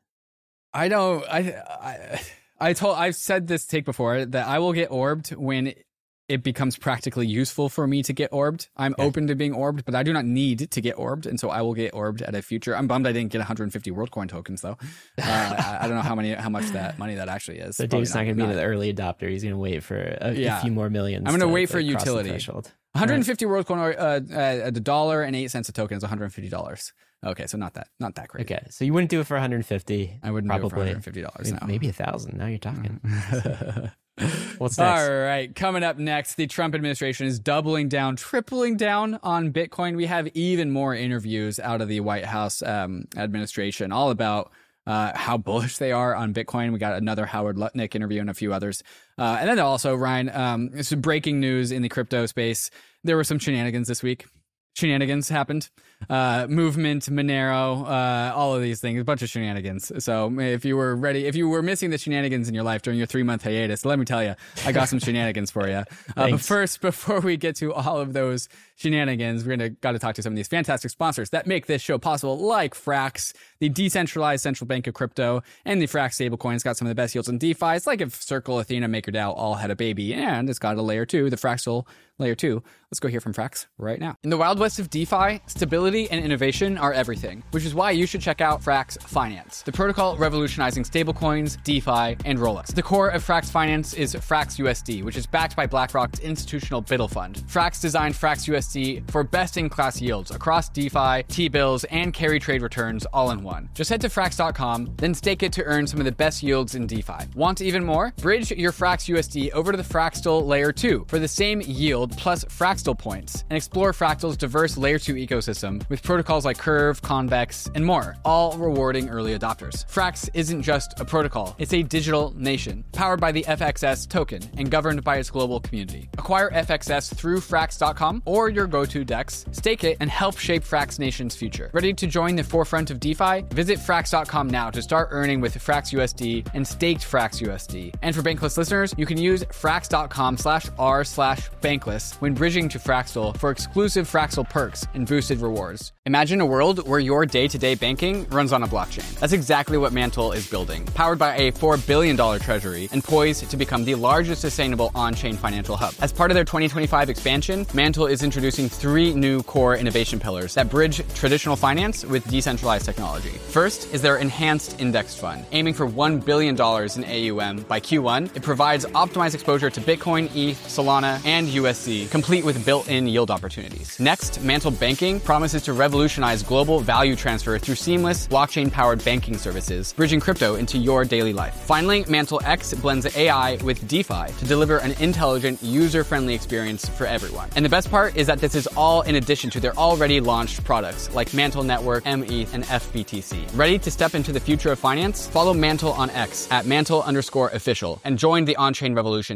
I don't, I, I, I told, I've said this take before that I will get orbed when it becomes practically useful for me to get orbed. I'm Okay. open to being orbed, but I do not need to get orbed. And so I will get orbed at a future. I'm bummed I didn't get one hundred fifty WorldCoin tokens though. Uh, I, I don't know how many, how much that money that actually is. So Probably Dave's not, going to be the early adopter. He's going to wait for a, Yeah. a few more millions. I'm gonna to- wait to for cross the utility. threshold. one hundred fifty WorldCoin, uh, uh, the dollar and eight cents a token is one hundred fifty dollars. Okay. So not that, not that crazy. Okay. So you wouldn't do it for one hundred fifty. I wouldn't probably. do it for one hundred fifty dollars Maybe, now. maybe a thousand. Now you're talking. What's next? All right, coming up next, the Trump administration is doubling down, tripling down on Bitcoin. We have even more interviews out of the White House um, administration, all about uh, how bullish they are on Bitcoin. We got another Howard Lutnick interview and a few others. Uh, and then also, Ryan, um, some breaking news in the crypto space. There were some shenanigans this week. Shenanigans happened. Uh, movement, Monero, uh, all of these things, a bunch of shenanigans. So if you were ready, if you were missing the shenanigans in your life during your three month hiatus, let me tell you, I got some shenanigans for you. Uh, but first, before we get to all of those shenanigans, we're going to got to talk to some of these fantastic sponsors that make this show possible, like Frax, the decentralized central bank of crypto, and the Frax stablecoin. It's got some of the best yields in DeFi. It's like if Circle, Athena, MakerDAO all had a baby, and it's got a layer two, the Fraxel layer two. Let's go hear from Frax right now. In the Wild West of DeFi, stability and innovation are everything, which is why you should check out Frax Finance, the protocol revolutionizing stablecoins, DeFi, and rollups. The core of Frax Finance is Frax U S D, which is backed by BlackRock's institutional Biddle Fund. Frax designed Frax U S D for best-in-class yields across DeFi, T-bills, and carry trade returns all in one. Just head to frax dot com, then stake it to earn some of the best yields in DeFi. Want even more? Bridge your Frax U S D over to the Fraxtal Layer two for the same yield plus Fraxtal points, and explore Fractal's diverse Layer two ecosystem with protocols like Curve, Convex, and more, all rewarding early adopters. Frax isn't just a protocol, it's a digital nation, powered by the F X S token and governed by its global community. Acquire F X S through frax dot com or your go-to DEX, stake it, and help shape Frax Nation's future. Ready to join the forefront of DeFi? Visit frax dot com now to start earning with Frax U S D and staked Frax U S D. And for Bankless listeners, you can use frax dot com slash r slash bankless when bridging to Fraxtal for exclusive Fraxtal perks and boosted rewards. Imagine a world where your day-to-day banking runs on a blockchain. That's exactly what Mantle is building, powered by a four billion dollars treasury and poised to become the largest sustainable on-chain financial hub. As part of their twenty twenty-five expansion, Mantle is introducing three new core innovation pillars that bridge traditional finance with decentralized technology. First is their enhanced index fund, aiming for one billion dollars in A U M by Q one. It provides optimized exposure to Bitcoin, E T H, Solana, and U S D, complete with built-in yield opportunities. Next, Mantle Banking promises to revolutionize global value transfer through seamless blockchain-powered banking services, bridging crypto into your daily life. Finally, Mantle X blends A I with DeFi to deliver an intelligent, user-friendly experience for everyone. And the best part is that this is all in addition to their already launched products like Mantle Network, M E T H, and F B T C. Ready to step into the future of finance? Follow Mantle on X at Mantle underscore official and join the on-chain revolution today.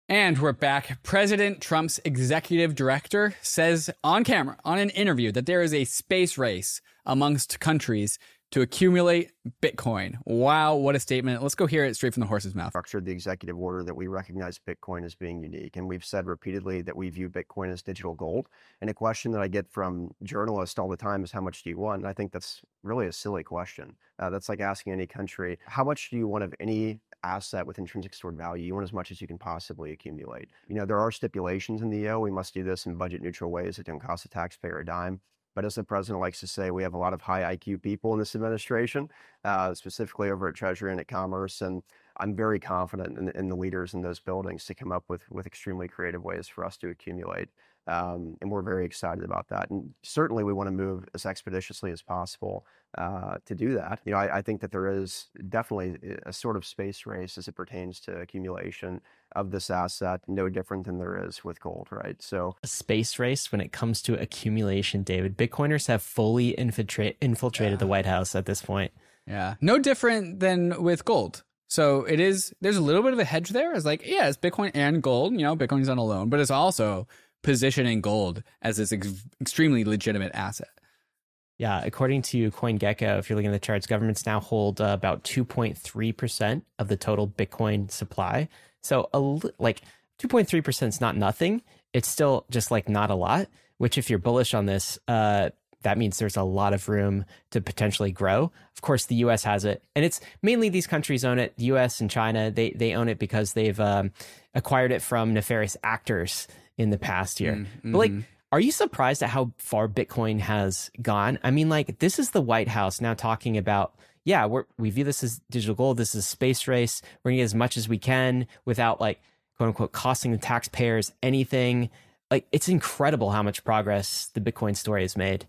And we're back. President Trump's executive director says on camera, on an interview, that there is a space race amongst countries to accumulate Bitcoin. Wow, what a statement. Let's go hear it straight from the horse's mouth. Structured the executive order that we recognize Bitcoin as being unique. And we've said repeatedly that we view Bitcoin as digital gold. And a question that I get from journalists all the time is, how much do you want? And I think that's really a silly question. Uh, that's like asking any country, how much do you want of any asset with intrinsic stored value? You want as much as you can possibly accumulate. You know, there are stipulations in the E O. We must do this in budget neutral ways that don't cost the taxpayer a dime. But as the president likes to say, we have a lot of high I Q people in this administration, uh, specifically over at Treasury and at Commerce. And I'm very confident in, in the leaders in those buildings to come up with, with extremely creative ways for us to accumulate. Um, and we're very excited about that. And certainly we want to move as expeditiously as possible uh, to do that. You know, I, I think that there is definitely a sort of space race as it pertains to accumulation of this asset, no different than there is with gold, right? So a space race when it comes to accumulation, David. Bitcoiners have fully infiltrate, infiltrated yeah. the White House at this point. Yeah, no different than with gold. So it is, there's a little bit of a hedge there. It's like, yeah, it's Bitcoin and gold, you know, Bitcoin's on a loan, but it's also positioning gold as this ex- extremely legitimate asset. Yeah, according to CoinGecko, if you're looking at the charts, governments now hold uh, about two point three percent of the total Bitcoin supply. So a li- like two point three percent is not nothing. It's still just like not a lot, which if you're bullish on this, uh, that means there's a lot of room to potentially grow. Of course, the U S has it. And it's mainly these countries own it. The U S and China, they they own it because they've um, acquired it from nefarious actors in the past year. Mm-hmm. But like, are you surprised at how far Bitcoin has gone? I mean, like, this is the White House now talking about, yeah, we're, we view this as digital gold. This is a space race. We're going to get as much as we can without, like, quote unquote, costing the taxpayers anything. Like, it's incredible how much progress the Bitcoin story has made.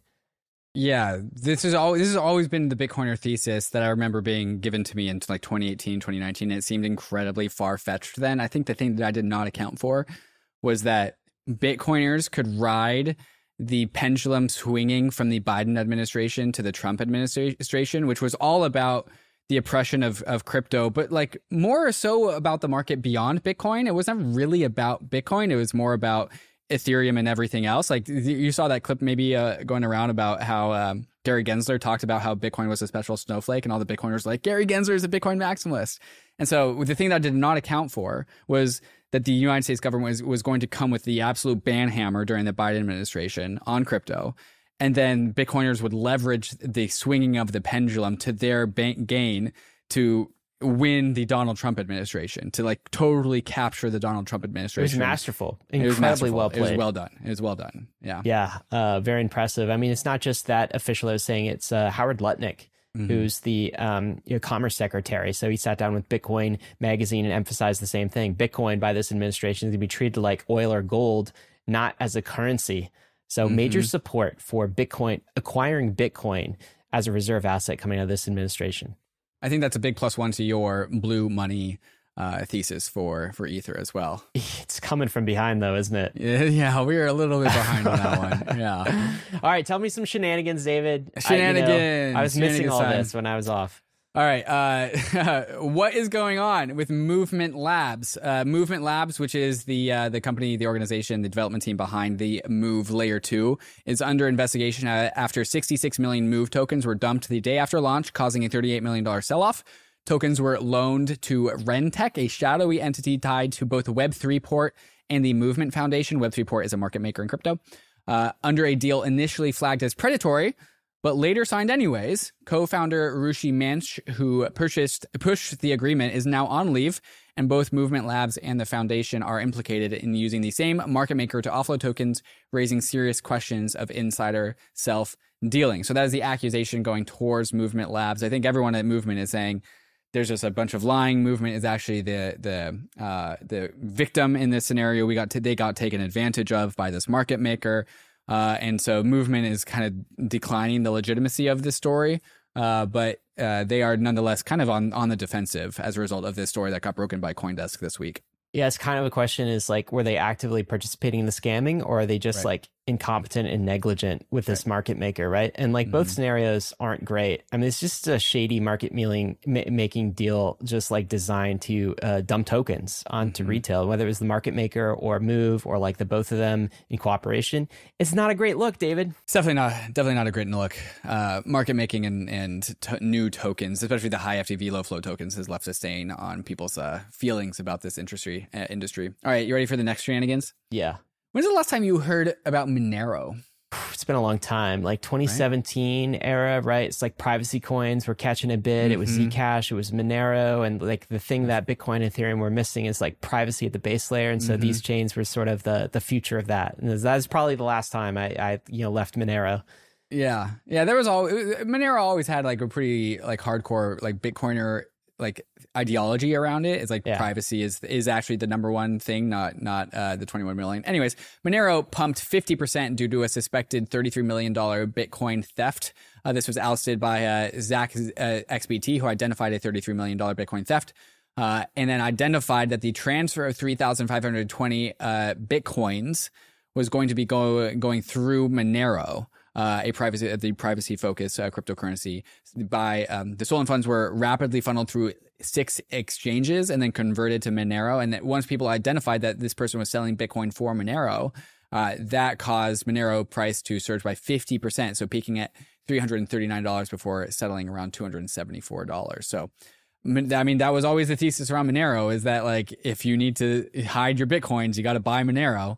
Yeah, this is always, this has always been the Bitcoiner thesis that I remember being given to me in like twenty eighteen, twenty nineteen. It seemed incredibly far-fetched then. I think the thing that I did not account for was that Bitcoiners could ride the pendulum swinging from the Biden administration to the Trump administration, which was all about the oppression of, of crypto, but like more so about the market beyond Bitcoin. It wasn't really about Bitcoin. It was more about Ethereum and everything else. Like you saw that clip maybe uh, going around about how um, Gary Gensler talked about how Bitcoin was a special snowflake, and all the Bitcoiners were like, Gary Gensler is a Bitcoin maximalist. And so the thing that I did not account for was that the United States government was, was going to come with the absolute ban hammer during the Biden administration on crypto. And then Bitcoiners would leverage the swinging of the pendulum to their bank gain to win the Donald Trump administration, to like totally capture the Donald Trump administration. It was masterful. Incredibly it was masterful. well played. It was well done. It was well done. Yeah. Yeah. Uh, very impressive. I mean, it's not just that official I was saying, it's uh, Howard Lutnick, mm-hmm. who's the um, you know, Commerce Secretary. So he sat down with Bitcoin Magazine and emphasized the same thing. Bitcoin by this administration is going to be treated like oil or gold, not as a currency. So mm-hmm. major support for Bitcoin, acquiring Bitcoin as a reserve asset coming out of this administration. I think that's a big plus one to your blue money uh, thesis for, for Ether as well. It's coming from behind though, isn't it? Yeah, yeah, we're a little bit behind on that one. Yeah. All right, tell me some shenanigans, David. Shenanigans. I, you know, I was missing all time. this when I was off. All right. Uh, what is going on with Movement Labs? Uh, Movement Labs, which is the uh, the company, the organization, the development team behind the Move Layer two, is under investigation after sixty-six million Move tokens were dumped the day after launch, causing a thirty-eight million dollars sell-off. Tokens were loaned to Rentech, a shadowy entity tied to both Web three Port and the Movement Foundation. Web three Port is a market maker in crypto. Uh, under a deal initially flagged as predatory, but later signed anyways. Co-founder Rushi Manch, who purchased pushed the agreement, is now on leave, and both Movement Labs and the foundation are implicated in using the same market maker to offload tokens, raising serious questions of insider self-dealing. So that is the accusation going towards Movement Labs. I think everyone at Movement is saying there's just a bunch of lying. Movement is actually the the uh, the victim in this scenario. We got t- they got taken advantage of by this market maker. Uh, and so Movement is kind of declining the legitimacy of this story, uh, but uh, they are nonetheless kind of on, on the defensive as a result of this story that got broken by CoinDesk this week. Yeah, it's kind of a question is like, were they actively participating in the scamming, or are they just right. like incompetent and negligent with this market maker, right? And like both Mhm. scenarios aren't great. I mean, it's just a shady market mealing, ma- making deal, just like designed to uh, dump tokens onto Mhm. retail, whether it was the market maker or Move or like the both of them in cooperation. It's not a great look, David. It's definitely not definitely not a great look. Uh, market making and and to new tokens, especially the high F T V low flow tokens, has left a stain on people's uh, feelings about this industry. Uh, industry. All right, you ready for the next shenanigans? Yeah. When's the last time you heard about Monero? It's been a long time, like twenty seventeen era, right? It's like privacy coins were catching a bid. It was Mhm. Zcash, it was Monero, and like the thing that Bitcoin and Ethereum were missing is like privacy at the base layer. And so Mhm. these chains were sort of the the future of that. And that was probably the last time I, I you know left Monero. Yeah, yeah. There was all Monero always had like a pretty like hardcore like Bitcoiner like ideology around it. It's like Yeah. privacy is is actually the number one thing, not not uh, the twenty-one million. Anyways, Monero pumped fifty percent due to a suspected thirty-three million dollars Bitcoin theft. Uh, this was ousted by uh, Zach uh, X B T, who identified a thirty-three million dollars Bitcoin theft. Uh, and then identified that the transfer of three thousand five hundred twenty uh, Bitcoins was going to be go, going through Monero. Uh, a privacy, the privacy-focused uh, cryptocurrency. By um, the stolen funds were rapidly funneled through six exchanges and then converted to Monero. And that once people identified that this person was selling Bitcoin for Monero, uh, that caused Monero price to surge by fifty percent. So peaking at three hundred thirty-nine dollars before settling around two hundred seventy-four dollars. So, I mean, that was always the thesis around Monero, is that like if you need to hide your Bitcoins, you got to buy Monero.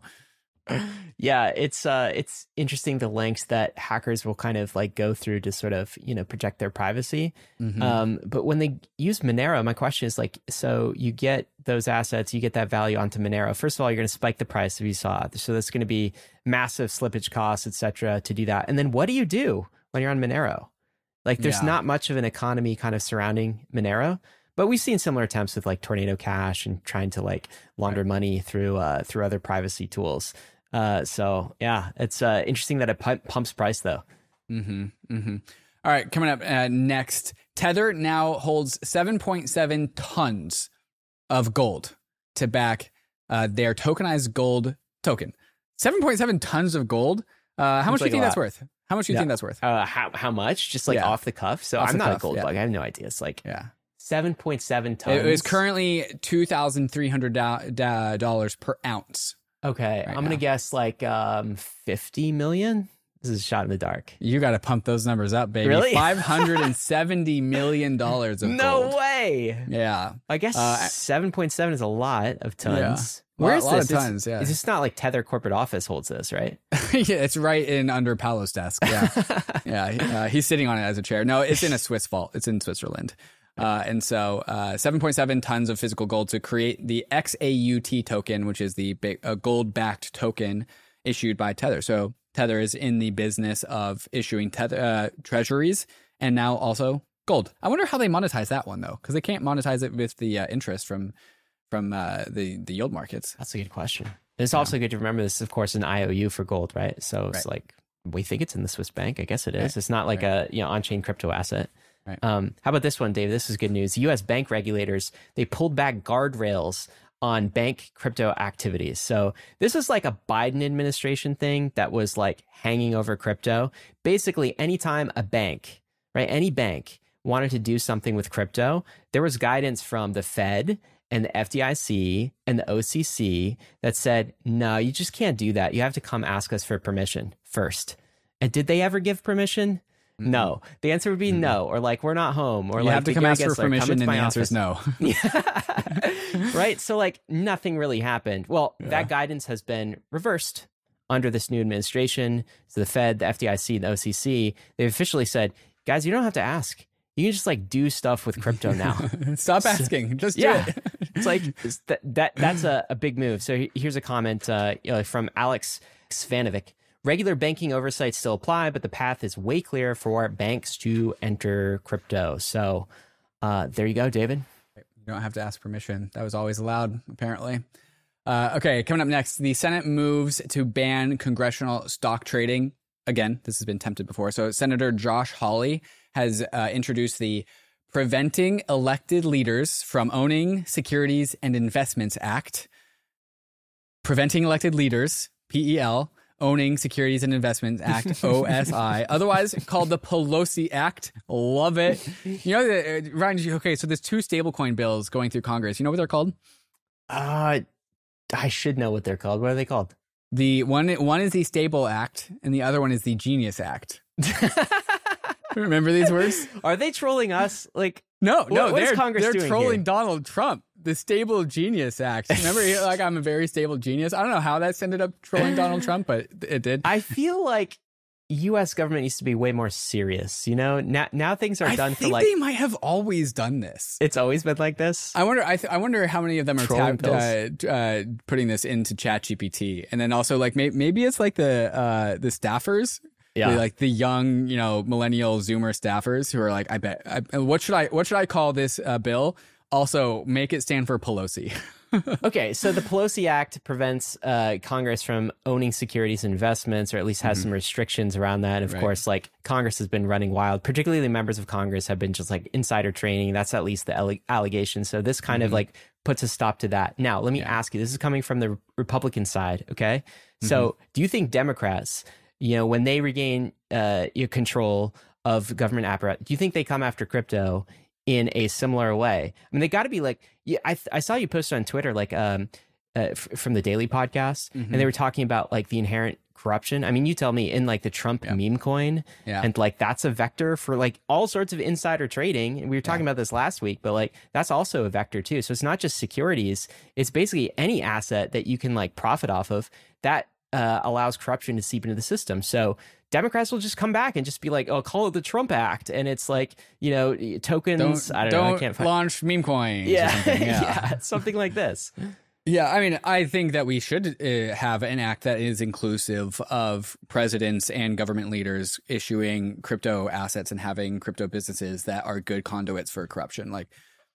Yeah, it's uh it's interesting the lengths that hackers will kind of like go through to sort of, you know, protect their privacy. Mhm. Um, but when they use Monero, my question is like, so you get those assets, you get that value onto Monero. First of all, you're going to spike the price if you saw it. So that's going to be massive slippage costs, et cetera, to do that. And then what do you do when you're on Monero? Like there's Yeah. not much of an economy kind of surrounding Monero. But we've seen similar attempts with like Tornado Cash and trying to like launder Right. money through uh, through other privacy tools. Uh, so yeah, it's uh, interesting that it pu- pumps price though. Mm-hmm. Mm-hmm. All right, coming up uh, next, Tether now holds seven point seven tons of gold to back uh, their tokenized gold token. seven point seven tons of gold. Uh, how much do like you a think that's lot. worth? How much do you Yeah. think that's worth? Uh, how how much? Just like Yeah. off the cuff. So Off I'm the not cuff, a gold yeah. bug. I have no idea. It's like Yeah. seven point seven tons. It is currently two thousand three hundred dollars per ounce. Okay, right I'm gonna now. guess like um fifty million. This is a shot in the dark. You got to pump those numbers up, baby. Really? five hundred seventy million dollars of No gold. way. Yeah. I guess Uh, seven point seven is a lot of tons. Yeah. Where Lot- is lot this? of It's- tons, yeah. It's just not like Tether corporate office holds this, right? Yeah, it's right in under Paolo's desk. Yeah. Yeah, he- uh, he's sitting on it as a chair. No, it's in a Swiss vault. It's in Switzerland. Uh, and so uh, seven point seven tons of physical gold to create the X A U T token, which is the big, uh, gold-backed token issued by Tether. So Tether is in the business of issuing tether, uh, treasuries and now also gold. I wonder how they monetize that one, though, because they can't monetize it with the uh, interest from from uh, the, the yield markets. That's a good question. And it's also good to remember this, of course, an I O U for gold, right? So it's Right. like we think it's in the Swiss bank. I guess it is. Right. It's not like a you know on-chain crypto asset. Right. Um, how about this one, Dave? This is good news. U S bank regulators, they pulled back guardrails on bank crypto activities. So this is like a Biden administration thing that was like hanging over crypto. Basically, anytime a bank, right, any bank wanted to do something with crypto, there was guidance from the Fed and the F D I C and the O C C that said, no, you just can't do that. You have to come ask us for permission first. And did they ever give permission? No. The answer would be Mm-mm. no, or like, we're not home, or You like, have to the come Gary ask for Gensler, come permission, into and the my answer is office. no. Yeah. Right. So like nothing really happened. Well, Yeah. that guidance has been reversed under this new administration. So the Fed, the F D I C, the O C C, they've officially said, guys, you don't have to ask. You can just like do stuff with crypto now. Stop asking. Just do Yeah. it. It's like it's that, that that's a, a big move. So he- here's a comment uh, you know, from Alex Svanovic. Regular banking oversight still apply, but the path is way clearer for banks to enter crypto. So uh, there you go, David. You don't have to ask permission. That was always allowed, apparently. Uh, okay, coming up next, the Senate moves to ban congressional stock trading. Again, this has been attempted before. So Senator Josh Hawley has uh, introduced the Preventing Elected Leaders from Owning Securities and Investments Act. Preventing Elected Leaders, P E L, Owning Securities and Investments Act, O S I, otherwise called the Pelosi Act. Love it. You know, the, uh, Ryan, okay, so there's two stablecoin bills going through Congress. You know what they're called? Uh, I should know what they're called. What are they called? The one one is the Stable Act, and the other one is the Genius Act. Remember these words? Are they trolling us? Like, no, no, what, what they're, is Congress they're doing trolling here? Donald Trump. The Stable Genius Act. Remember, he- like, I'm a very stable genius. I don't know how that's ended up trolling Donald Trump, but it did. I feel like U S government needs to be way more serious. You know, now now things are I done think for like. they might have always done this. It's always been like this. I wonder. I, th- I wonder how many of them are Trolling tapped, uh, uh, putting this into ChatGPT, and then also like may- maybe it's like the uh, the staffers, Yeah. the, like the young, you know, millennial Zoomer staffers who are like, I bet, I, what should I what should I call this uh, bill? Also, make it stand for Pelosi. Okay, so the Pelosi Act prevents uh, Congress from owning securities and investments, or at least has Mhm. some restrictions around that. Of Right. course, like Congress has been running wild, particularly the members of Congress have been just like insider trading. That's at least the alle- allegation. So this kind Mhm. of like puts a stop to that. Now, let me Yeah. ask you, this is coming from the Republican side, okay? So do you think Democrats, you know, when they regain uh, your control of government apparatus, do you think they come after crypto in a similar way? I mean, they got to be like, yeah, I I saw you posted on Twitter, like um, uh, f- from the Daily Podcast, Mhm. and they were talking about like the inherent corruption. I mean, you tell me, in like the Trump Yeah. meme coin, Yeah. and like that's a vector for like all sorts of insider trading. And we were talking about this last week, but like that's also a vector too. So it's not just securities; it's basically any asset that you can like profit off of that uh, allows corruption to seep into the system. So Democrats will just come back and just be like, "Oh, call it the Trump Act," and it's like, you know, tokens. Don't, I don't, don't know. I can't find. launch meme coins. Or Yeah, something. Yeah. yeah, something like this. Yeah, I mean, I think that we should uh, have an act that is inclusive of presidents and government leaders issuing crypto assets and having crypto businesses that are good conduits for corruption. Like,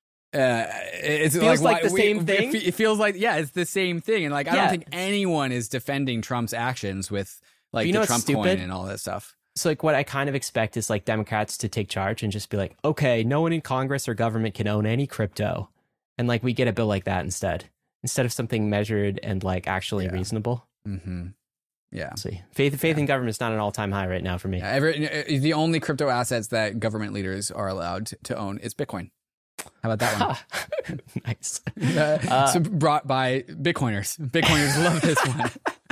uh, it's Feels like why- the we- same it thing? fe- It feels like, yeah, it's the same thing. And like, I Yeah. don't think anyone is defending Trump's actions with like you the know what's Trump coin stupid? and all that stuff. So like what I kind of expect is like Democrats to take charge and just be like, okay, no one in Congress or government can own any crypto. And like we get a bill like that instead, instead of something measured and like actually Yeah. reasonable. Mm-hmm. Yeah. We'll see. Faith, faith in government is not an all time high right now for me. Yeah, every, the only crypto assets that government leaders are allowed to, to own is Bitcoin. How about that one? Nice. Uh, Uh, so brought by Bitcoiners. Bitcoiners love this one.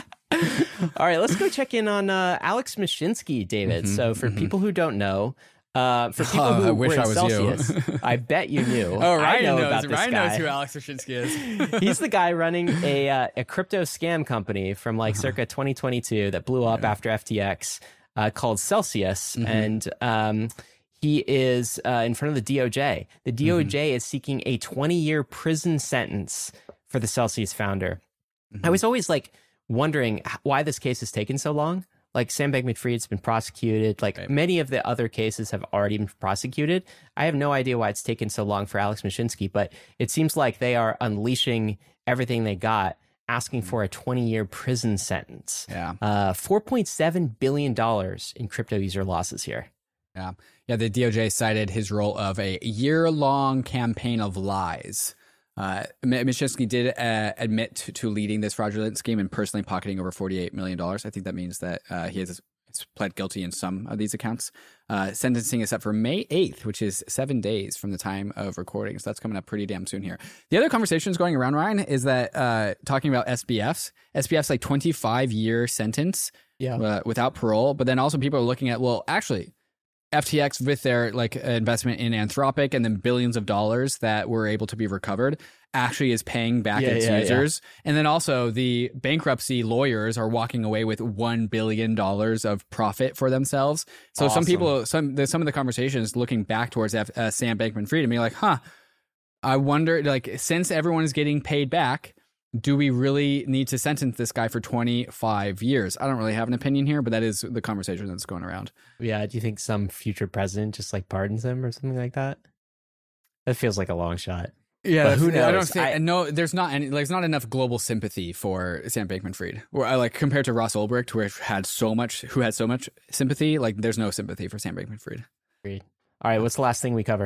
All right, let's go check in on uh, Alex Mashinsky, David. Mhm, so for mhm. people who don't know, uh, for people Oh, who I wish were in I was Celsius, you. I bet you knew. Oh, I Ryan know knows. about this Ryan guy. knows who Alex Mashinsky is. He's the guy running a uh, a crypto scam company from like circa twenty twenty-two that blew up Yeah. after F T X, uh, called Celsius, Mhm. and um, he is uh, in front of the D O J. The D O J Mm-hmm. is seeking a twenty-year prison sentence for the Celsius founder. Mm-hmm. I was always like wondering h- why this case has taken so long. Like Sam Bankman-Fried's been prosecuted. Like Right. many of the other cases have already been prosecuted. I have no idea why it's taken so long for Alex Mashinsky, but it seems like they are unleashing everything they got, asking for a twenty-year prison sentence. Yeah. Uh, four point seven billion dollars in crypto user losses here. Yeah. Yeah. The D O J cited his role of a year long campaign of lies. Uh, M- Mashinsky did uh, admit to, to leading this fraudulent scheme and personally pocketing over forty-eight million dollars. I think that means that uh, he has has pled guilty in some of these accounts. Uh, sentencing is set for May eighth, which is seven days from the time of recording. So that's coming up pretty damn soon here. The other conversations going around, Ryan, is that uh, talking about S B Fs, S B Fs like twenty-five year sentence Yeah. uh, without parole. But then also people are looking at, well, actually, F T X with their like investment in Anthropic and then billions of dollars that were able to be recovered actually is paying back Yeah, its yeah, users. And then also the bankruptcy lawyers are walking away with one billion dollars of profit for themselves. So some Awesome. people, some, there's some of the conversations looking back towards F, uh, Sam Bankman-Fried and being like, huh, I wonder, like, since everyone is getting paid back, do we really need to sentence this guy for twenty-five years? I don't really have an opinion here, but that is the conversation that's going around. Yeah. Do you think some future president just like pardons him or something like that? That feels like a long shot. Yeah, But who I don't knows? think I- no. There's not any. There's not enough global sympathy for Sam Bankman-Fried. Or I like compared to Ross Ulbricht, who had so much, who had so much sympathy. Like, there's no sympathy for Sam Bankman-Fried. Agreed. All right. What's the last thing we cover?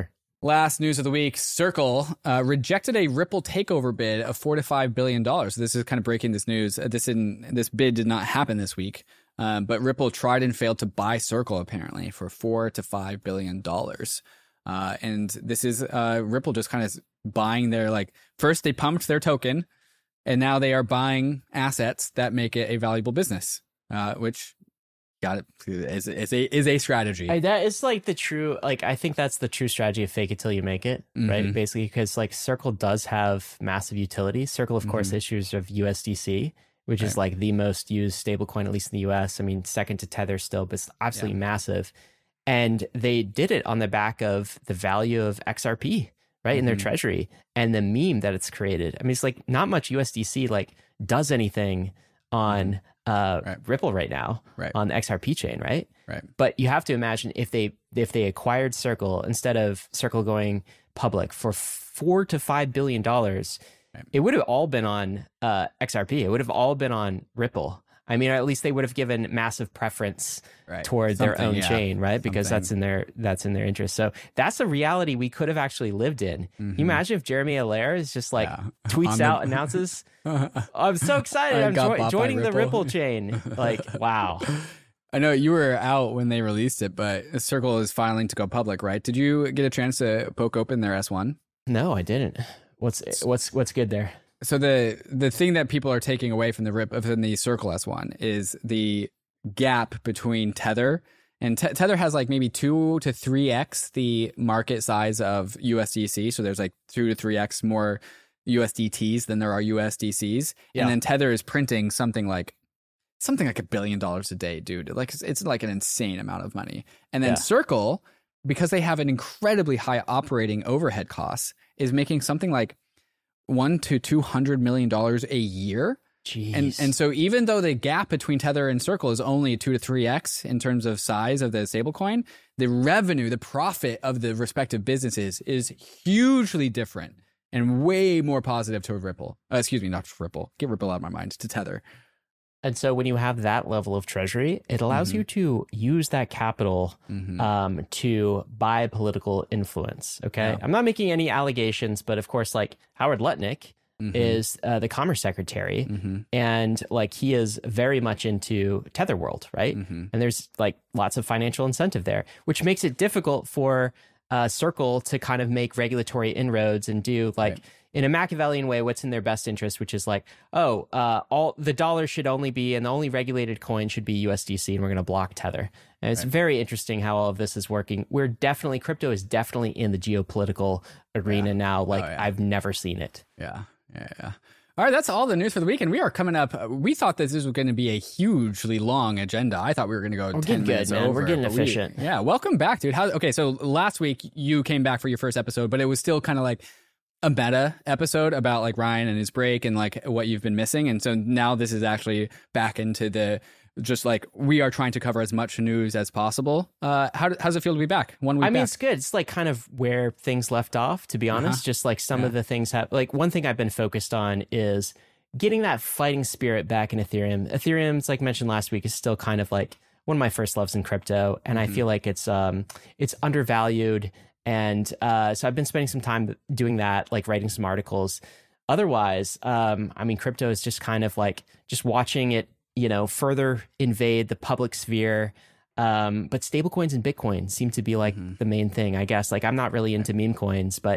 Last news of the week, Circle uh, rejected a Ripple takeover bid of four to five billion dollars. This is kind of breaking this news. Uh, this in this bid did not happen this week, um, but Ripple tried and failed to buy Circle apparently for four to five billion dollars. Uh, and this is uh, Ripple just kind of buying their like first they pumped their token, and now they are buying assets that make it a valuable business, uh, which. Got it. Is, is a is a strategy. I, that is like the true, like, I think that's the true strategy of fake it till you make it, mm-hmm. right? Basically, because like Circle does have massive utility. Circle, of mm-hmm. course, issues of U S D C, which right. is like the most used stablecoin, at least in the U S. I mean, second to Tether still, but it's absolutely yeah. massive. And they did it on the back of the value of X R P, right, mm-hmm. in their treasury and the meme that it's created. I mean, it's like not much U S D C like does anything on uh, right. Ripple right now right. on the X R P chain, right? Right. But you have to imagine if they if they acquired Circle instead of Circle going public for four to five billion dollars, right. it would have all been on uh, X R P. It would have all been on Ripple. I mean, or at least they would have given massive preference right. toward Something, their own yeah. chain, right? Because Something. that's in their that's in their interest. So that's a reality we could have actually lived in. Mm-hmm. Can you imagine if Jeremy Allaire is just like yeah. tweets the... out, announces, "I'm so excited! I'm jo- joining the Ripple chain." Like, wow. I know you were out when they released it, but Circle is filing to go public, right? Did you get a chance to poke open their S one? No, I didn't. What's what's what's good there? So the the thing that people are taking away from the rip from the Circle S one is the gap between Tether and T- Tether has like maybe two to three x the market size of U S D C. So there's like two to three x more U S D Ts than there are U S D Cs. Yeah. And then Tether is printing something like something like a billion dollars a day, dude. Like it's, it's like an insane amount of money. And then yeah. Circle, because they have an incredibly high operating overhead costs, is making something like one to two hundred million dollars a year. Jeez. And and so even though the gap between Tether and Circle is only two to three x in terms of size of the stablecoin, the revenue, the profit of the respective businesses is hugely different and way more positive to Ripple. Uh, excuse me, not to Ripple. Get Ripple out of my mind. To Tether. And so when you have that level of treasury, it allows mm-hmm. you to use that capital mm-hmm. um, to buy political influence. Okay. Yeah. I'm not making any allegations, but of course, like Howard Lutnick mm-hmm. is uh, the commerce secretary mm-hmm. and like he is very much into Tether world, right? Mm-hmm. And there's like lots of financial incentive there, which makes it difficult for uh, Circle to kind of make regulatory inroads and do like, right. in a Machiavellian way, what's in their best interest, which is like, oh, uh, all the dollar should only be, and the only regulated coin should be U S D C, and we're going to block Tether. And it's right. very interesting how all of this is working. We're definitely, crypto is definitely in the geopolitical arena yeah. now, like oh, yeah. I've never seen it. Yeah, yeah, yeah. All right, that's all the news for the week, and we are coming up. We thought that this was going to be a hugely long agenda. I thought we were going to go we're ten minutes good, man. over. We're getting efficient. We, yeah, welcome back, dude. How, okay, so last week you came back for your first episode, but it was still kind of like a meta episode about like Ryan and his break and like what you've been missing. And so now this is actually back into the just like we are trying to cover as much news as possible. Uh, how, how does it feel to be back? One week I mean, back? It's good. It's like kind of where things left off, to be honest. Uh-huh. Just like some yeah. of the things have like one thing I've been focused on is getting that fighting spirit back in Ethereum. Ethereum, it's like mentioned last week, is still kind of like one of my first loves in crypto. And mm-hmm. I feel like it's um it's undervalued. And uh, so I've been spending some time doing that, like writing some articles. Otherwise, um, I mean, crypto is just kind of like just watching it, you know, further invade the public sphere. Um, but stablecoins and Bitcoin seem to be like mm-hmm. the main thing, I guess. Like I'm not really into meme coins, but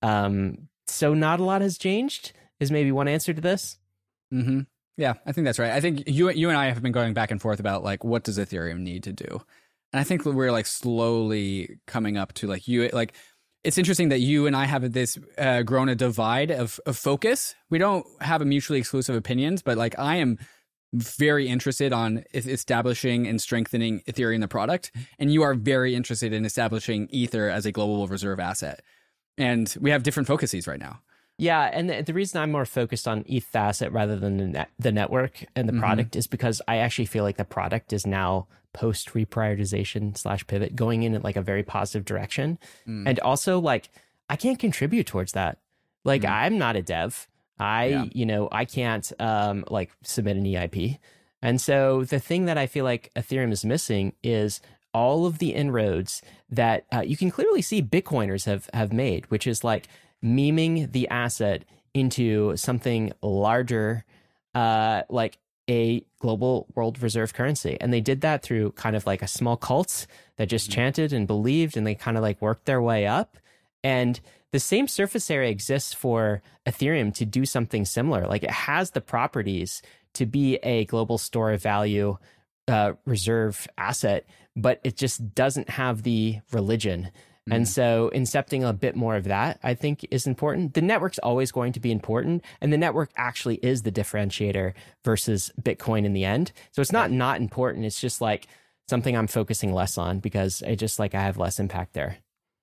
um, so not a lot has changed is maybe one answer to this. Mm-hmm. Yeah, I think that's right. I think you you and I have been going back and forth about like what does Ethereum need to do. And I think we're like slowly coming up to like you, like it's interesting that you and I have this uh, grown a divide of, of focus. We don't have a mutually exclusive opinions, but like I am very interested on establishing and strengthening Ethereum, the product. And you are very interested in establishing Ether as a global reserve asset. And we have different focuses right now. Yeah, and the, the reason I'm more focused on E T H asset rather than the, net, the network and the mm-hmm. product is because I actually feel like the product is now post reprioritization slash pivot going in like a very positive direction. Mm. And also like I can't contribute towards that. Like mm. I'm not a dev. I, yeah. you know, I can't um, like submit an E I P. And so the thing that I feel like Ethereum is missing is all of the inroads that uh, you can clearly see Bitcoiners have have made, which is like memeing the asset into something larger, uh, like a global world reserve currency. And they did that through kind of like a small cult that just mm-hmm. chanted and believed, and they kind of like worked their way up. And the same surface area exists for Ethereum to do something similar. Like it has the properties to be a global store of value uh, reserve asset, but it just doesn't have the religion. Mm. And so incepting a bit more of that, I think, is important. The network's always going to be important, and the network actually is the differentiator versus Bitcoin in the end. So it's not not important. It's just like something I'm focusing less on because I just like I have less impact there.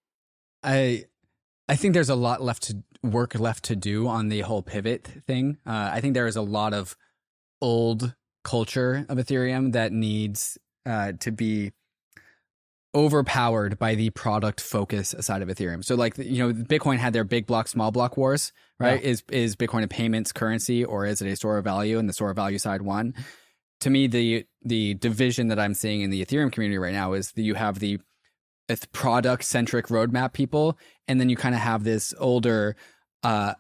I I think there's a lot left to work left to do on the whole pivot thing. Uh, I think there is a lot of old culture of Ethereum that needs uh, to be overpowered by the product focus side of Ethereum. So like, you know, Bitcoin had their big block, small block wars, right? Yeah. Is is Bitcoin a payments currency, or is it a store of value? And the store of value side won. To me, the the division that I'm seeing in the Ethereum community right now is that you have the product centric roadmap people, and then you kind of have this older uh,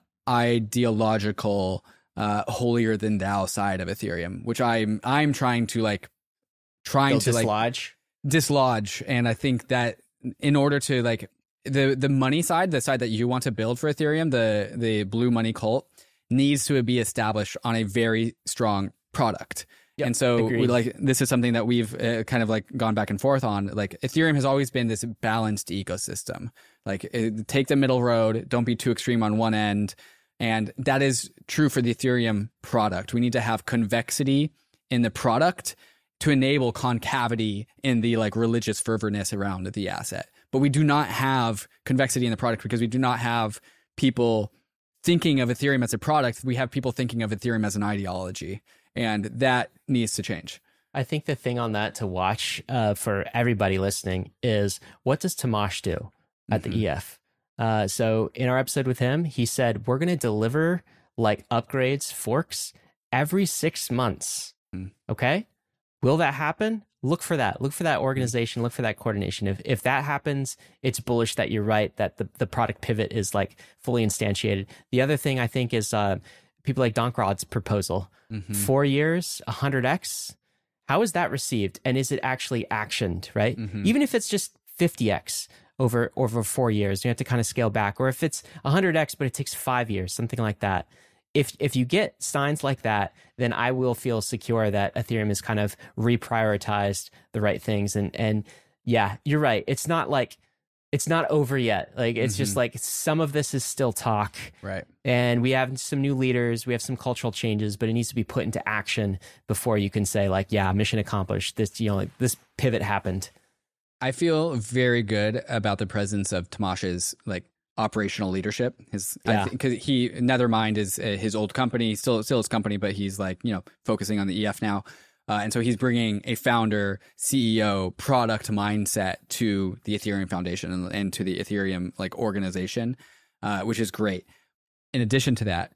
ideological uh, holier than thou side of Ethereum, which I'm I'm trying to like trying They'll to dislodge. like dislodge. And I think that in order to like the the money side, the side that you want to build for Ethereum, the the blue money cult, needs to be established on a very strong product. Yep, and so we, like this is something that we've uh, kind of like gone back and forth on. Like Ethereum has always been this balanced ecosystem. Like it, take the middle road, don't be too extreme on one end. And that is true for the Ethereum product. We need to have convexity in the product to enable concavity in the like religious fervorness around the asset. But we do not have convexity in the product because we do not have people thinking of Ethereum as a product. We have people thinking of Ethereum as an ideology. And that needs to change. I think the thing on that to watch uh, for everybody listening is, what does Tomasz do at mm-hmm. the E F? Uh, so in our episode with him, he said, we're going to deliver like upgrades, forks every six months. Mm. Okay. Will that happen? Look for that. Look for that organization. Look for that coordination. If if that happens, it's bullish that you're right, that the, the product pivot is like fully instantiated. The other thing I think is uh, people like Donkrod's proposal. Mm-hmm. Four years, one hundred x. How is that received? And is it actually actioned, right? Mm-hmm. Even if it's just fifty x over, over four years, you have to kind of scale back. Or if it's one hundred x, but it takes five years, something like that. If if you get signs like that, then I will feel secure that Ethereum has kind of reprioritized the right things. And and yeah, you're right. It's not like, it's not over yet. Like, it's mm-hmm. just like some of this is still talk. Right. And we have some new leaders, we have some cultural changes, but it needs to be put into action before you can say like, yeah, mission accomplished. This, you know, like this pivot happened. I feel very good about the presence of Tomasz's like operational leadership. His, yeah. because he, Nethermind is uh, his old company, still, still his company, but he's like, you know, focusing on the E F now. Uh, and so he's bringing a founder, C E O, product mindset to the Ethereum Foundation and, and to the Ethereum like organization, uh, which is great. In addition to that,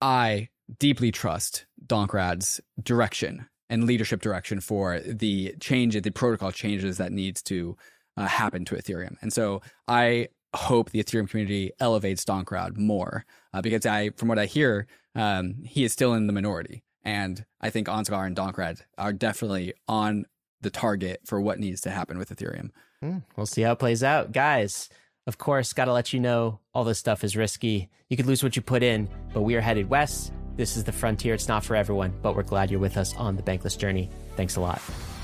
I deeply trust Donkrod's direction and leadership direction for the change, the protocol changes that needs to uh, happen to Ethereum. And so I hope the Ethereum community elevates Donkrod more uh, because I, from what I hear, um, he is still in the minority. And I think Ansgar and Donkrod are definitely on the target for what needs to happen with Ethereum. Mm, we'll see how it plays out. Guys, of course, got to let you know all this stuff is risky. You could lose what you put in, but we are headed west. This is the frontier. It's not for everyone, but we're glad you're with us on the Bankless journey. Thanks a lot.